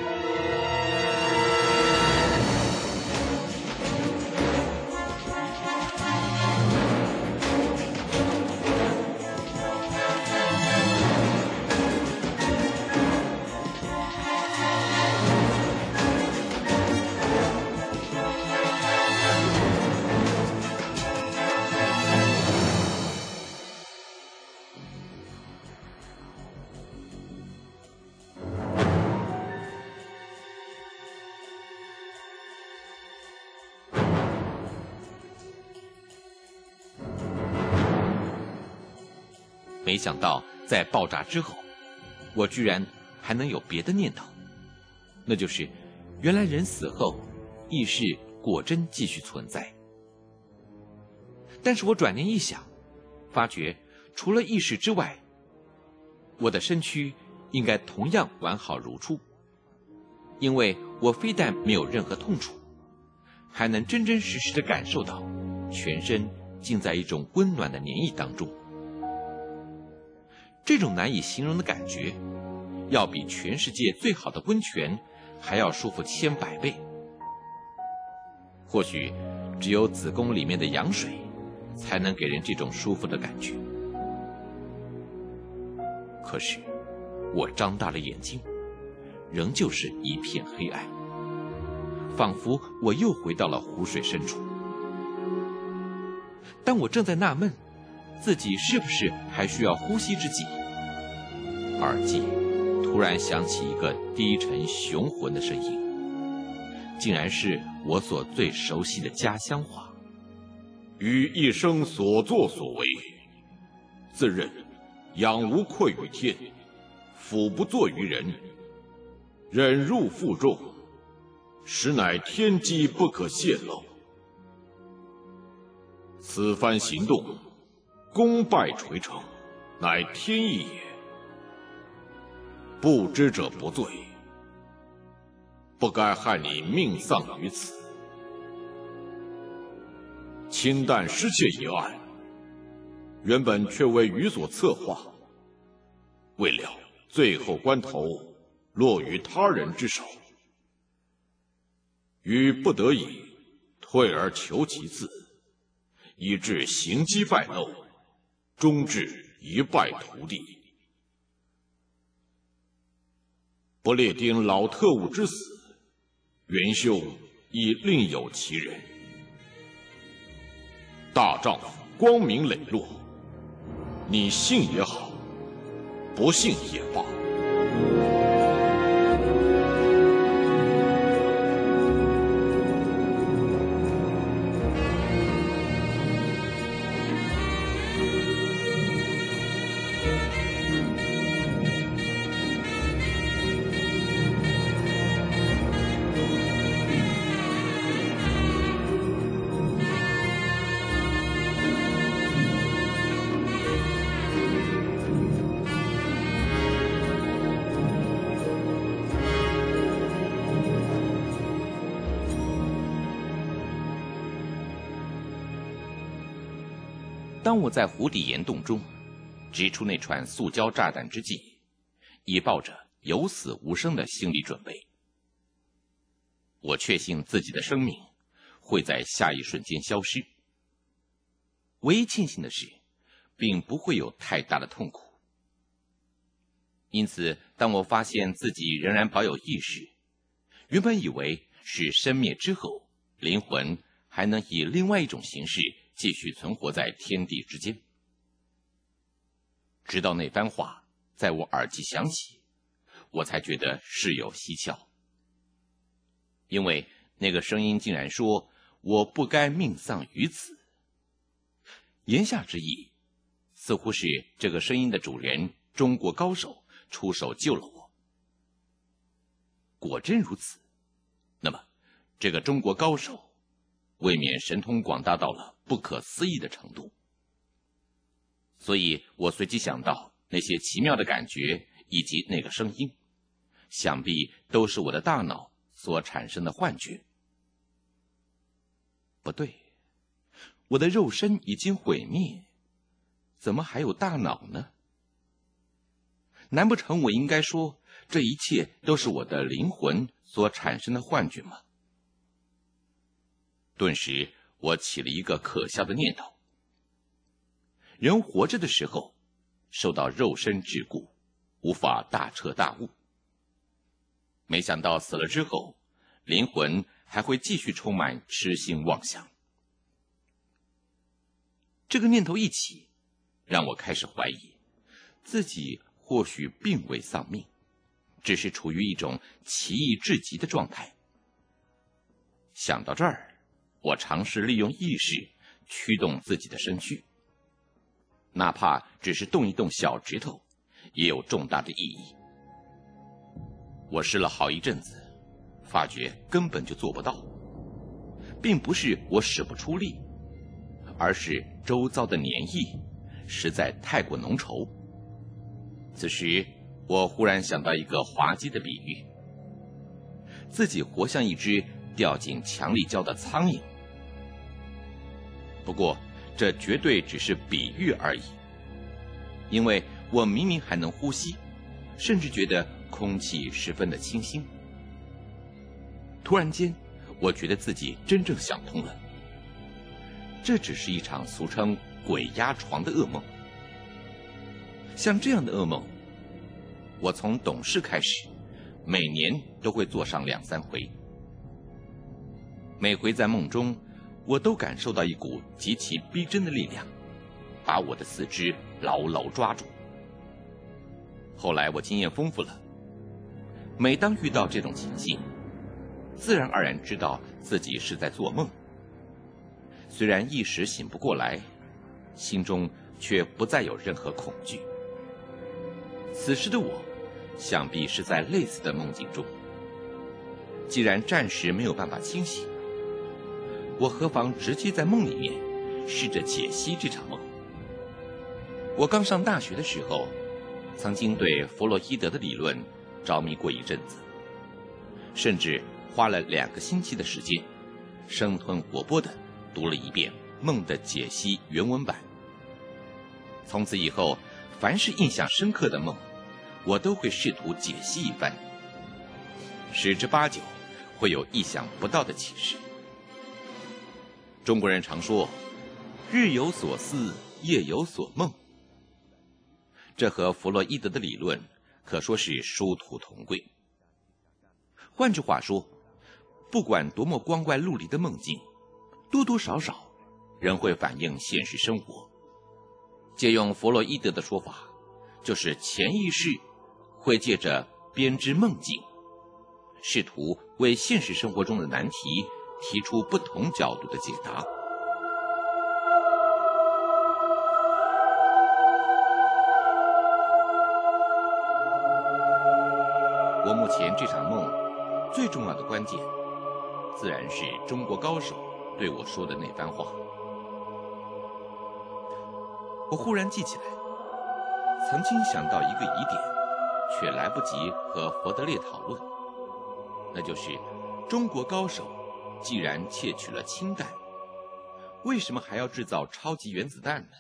没想到在爆炸之后，我居然还能有别的念头，那就是原来人死后意识果真继续存在。但是我转念一想，发觉除了意识之外，我的身躯应该同样完好如初，因为我非但没有任何痛楚，还能真真实实地感受到全身浸在一种温暖的黏液当中。这种难以形容的感觉，要比全世界最好的温泉还要舒服千百倍。或许只有子宫里面的羊水才能给人这种舒服的感觉。可是我张大了眼睛，仍旧是一片黑暗，仿佛我又回到了湖水深处。当我正在纳闷自己是不是还需要呼吸之际，耳际突然响起一个低沉雄浑的声音，竟然是我所最熟悉的家乡话： 于一生所作所为，自认仰无愧于天，俯不作于人，忍辱负重， 实乃天机不可泄露。此番行动，功败垂成，乃天意也。不知者不罪，不该害你命丧于此。清淡失窃一案，原本却为余所策划，未料最后关头落于他人之手，余不得已退而求其次，以致行迹败露，终至一败涂地。不列丁老特务之死，元凶已另有其人。大丈夫光明磊落，你信也好，不信也罢。 当我在湖底岩洞中掷出那串塑胶炸弹之际，已抱着有死无生的心理准备。我确信自己的生命会在下一瞬间消失。唯一庆幸的是，并不会有太大的痛苦。因此，当我发现自己仍然保有意识，原本以为是生灭之后，灵魂还能以另外一种形式继续存活在天地之间。直到那番话在我耳际响起，我才觉得事有蹊跷。因为那个声音竟然说我不该命丧于此。言下之意，似乎是这个声音的主人中国高手出手救了我。果真如此，那么这个中国高手未免神通广大到了不可思议的程度。所以我随即想到那些奇妙的感觉以及那个声音，想必都是我的大脑所产生的幻觉。不对，我的肉身已经毁灭，怎么还有大脑呢？难不成我应该说这一切都是我的灵魂所产生的幻觉吗？顿时我起了一个可笑的念头。人活着的时候受到肉身桎梏，无法大彻大悟，没想到死了之后，灵魂还会继续充满痴心妄想。这个念头一起，让我开始怀疑自己或许并未丧命，只是处于一种奇异至极的状态。想到这儿，我尝试利用意识驱动自己的身躯，哪怕只是动一动小指头，也有重大的意义。我试了好一阵子，发觉根本就做不到。并不是我使不出力，而是周遭的粘液实在太过浓稠。此时我忽然想到一个滑稽的比喻，自己活像一只掉进强力胶的苍蝇。不过这绝对只是比喻而已，因为我明明还能呼吸，甚至觉得空气十分的清新。突然间，我觉得自己真正想通了，这只是一场俗称鬼压床的噩梦。像这样的噩梦，我从懂事开始，每年都会做上2-3回。每回在梦中，我都感受到一股极其逼真的力量，把我的四肢牢牢抓住。后来我经验丰富了，每当遇到这种情形，自然而然知道自己是在做梦。虽然一时醒不过来，心中却不再有任何恐惧。此时的我，想必是在类似的梦境中。 既然暂时没有办法清醒，我何妨直接在梦里面试着解析这场梦。我刚上大学的时候，曾经对弗洛伊德的理论着迷过一阵子，甚至花了2个星期的时间，生吞活剥地读了一遍梦的解析原文版。从此以后，凡是印象深刻的梦，我都会试图解析一番，10之8九会有意想不到的启示。中国人常说日有所思，夜有所梦，这和弗洛伊德的理论可说是殊途同归。换句话说，不管多么光怪陆离的梦境，多多少少仍会反映现实生活。借用弗洛伊德的说法，就是潜意识会借着编织梦境，试图为现实生活中的难题提出不同角度的解答。我目前这场梦最重要的关键，自然是中国高手对我说的那番话。我忽然记起来，曾经想到一个疑点，却来不及和佛德烈讨论，那就是中国高手既然窃取了氢弹，为什么还要制造超级原子弹呢？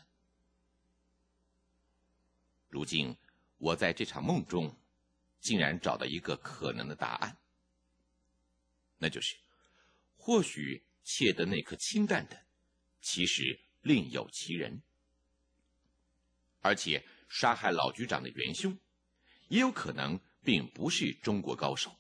如今我在这场梦中竟然找到一个可能的答案，那就是或许窃得那颗氢弹的其实另有其人，而且杀害老局长的元凶也有可能并不是中国高手。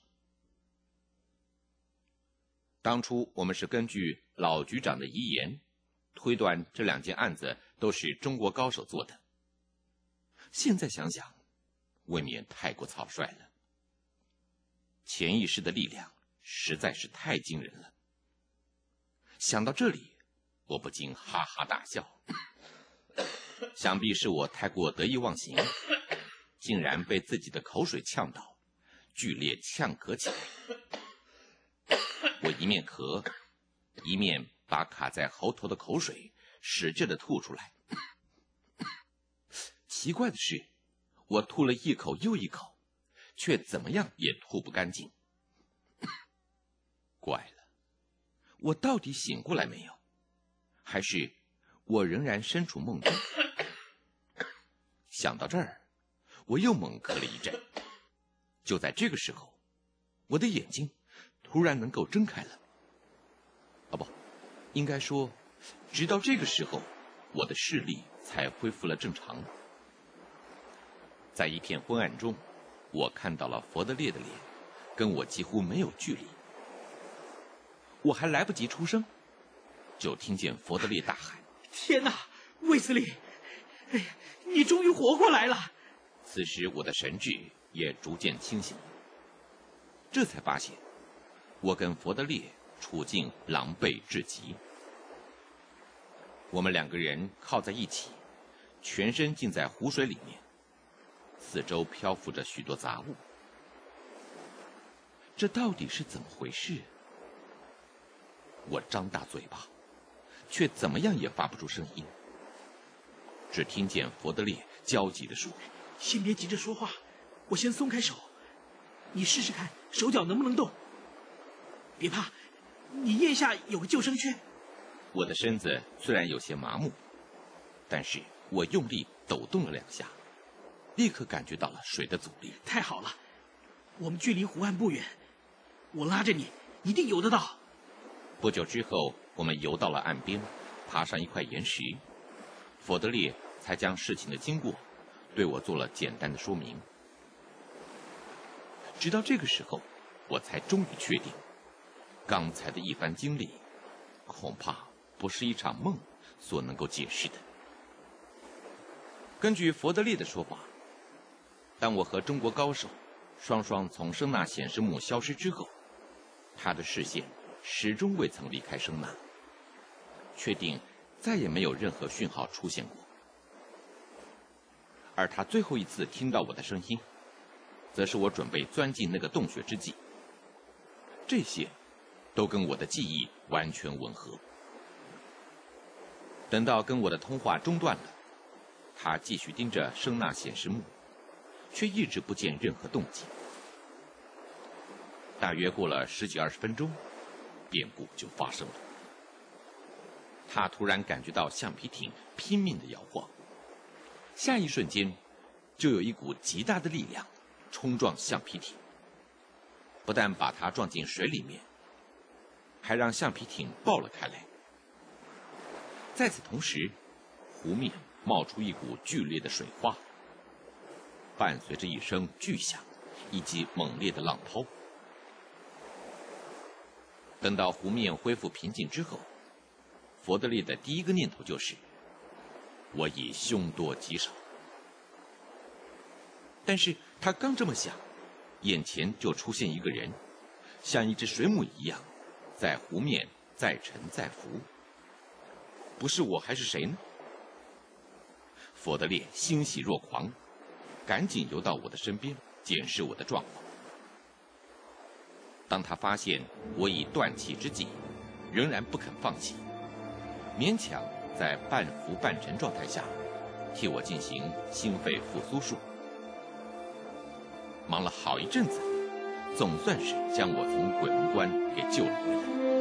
当初我们是根据老局长的遗言推断这2件案子都是中国高手做的，现在想想未免太过草率了。潜意识的力量实在是太惊人了。想到这里，我不禁哈哈大笑。想必是我太过得意忘形，竟然被自己的口水呛到，剧烈呛咳起来。我一面咳，一面把卡在喉头的口水使劲地吐出来。奇怪的是，我吐了一口又一口，却怎么样也吐不干净。怪了，我到底醒过来没有？还是我仍然身处梦中？想到这儿，我又猛咳了一阵。就在这个时候，我的眼睛突然能够睁开了。不，应该说，直到这个时候，我的视力才恢复了正常。在一片昏暗中，我看到了佛德烈的脸，跟我几乎没有距离。我还来不及出声，就听见佛德烈大喊：“ 天哪，卫斯理！哎呀，你终于活过来了！” 此时我的神智也逐渐清醒，这才发现我跟佛德烈处境狼狈至极。我们2个人靠在一起，全身浸在湖水里面，四周漂浮着许多杂物。这到底是怎么回事？我张大嘴巴，却怎么样也发不出声音。只听见佛德烈焦急地说：“ 先别急着说话，我先松开手，你试试看手脚能不能动。别怕，你腋下有个救生圈。” 我的身子虽然有些麻木，但是我用力抖动了2下，立刻感觉到了水的阻力。 太好了，我们距离湖岸不远，我拉着你，一定游得到。 不久之后，我们游到了岸边，爬上一块岩石，佛德烈才将事情的经过对我做了简单的说明。直到这个时候，我才终于确定，刚才的一番经历，恐怕不是一场梦所能够解释的。根据佛德烈的说法，当我和中国高手双双从声纳显示幕消失之后，他的视线始终未曾离开声纳，确定再也没有任何讯号出现过。而他最后一次听到我的声音，则是我准备钻进那个洞穴之际。 这些都跟我的记忆完全吻合。等到跟我的通话中断了，他继续盯着声纳显示幕，却一直不见任何动静。大约过了10几20分钟，变故就发生了。他突然感觉到橡皮艇拼命地摇晃，下一瞬间就有一股极大的力量冲撞橡皮艇，不但把它撞进水里面，还让橡皮艇爆了开来。在此同时，湖面冒出一股剧烈的水花，伴随着一声巨响以及猛烈的浪涛。等到湖面恢复平静之后，佛德烈的第一个念头就是我已凶多吉少。但是他刚这么想，眼前就出现一个人，像一只水母一样在湖面再沉再浮。不是我还是谁呢？佛德烈欣喜若狂，赶紧游到我的身边检视我的状况。当他发现我已断气之际，仍然不肯放弃，勉强在半浮半沉状态下替我进行心肺复苏术。忙了好一阵子，总算是将我从鬼门关给救了回来。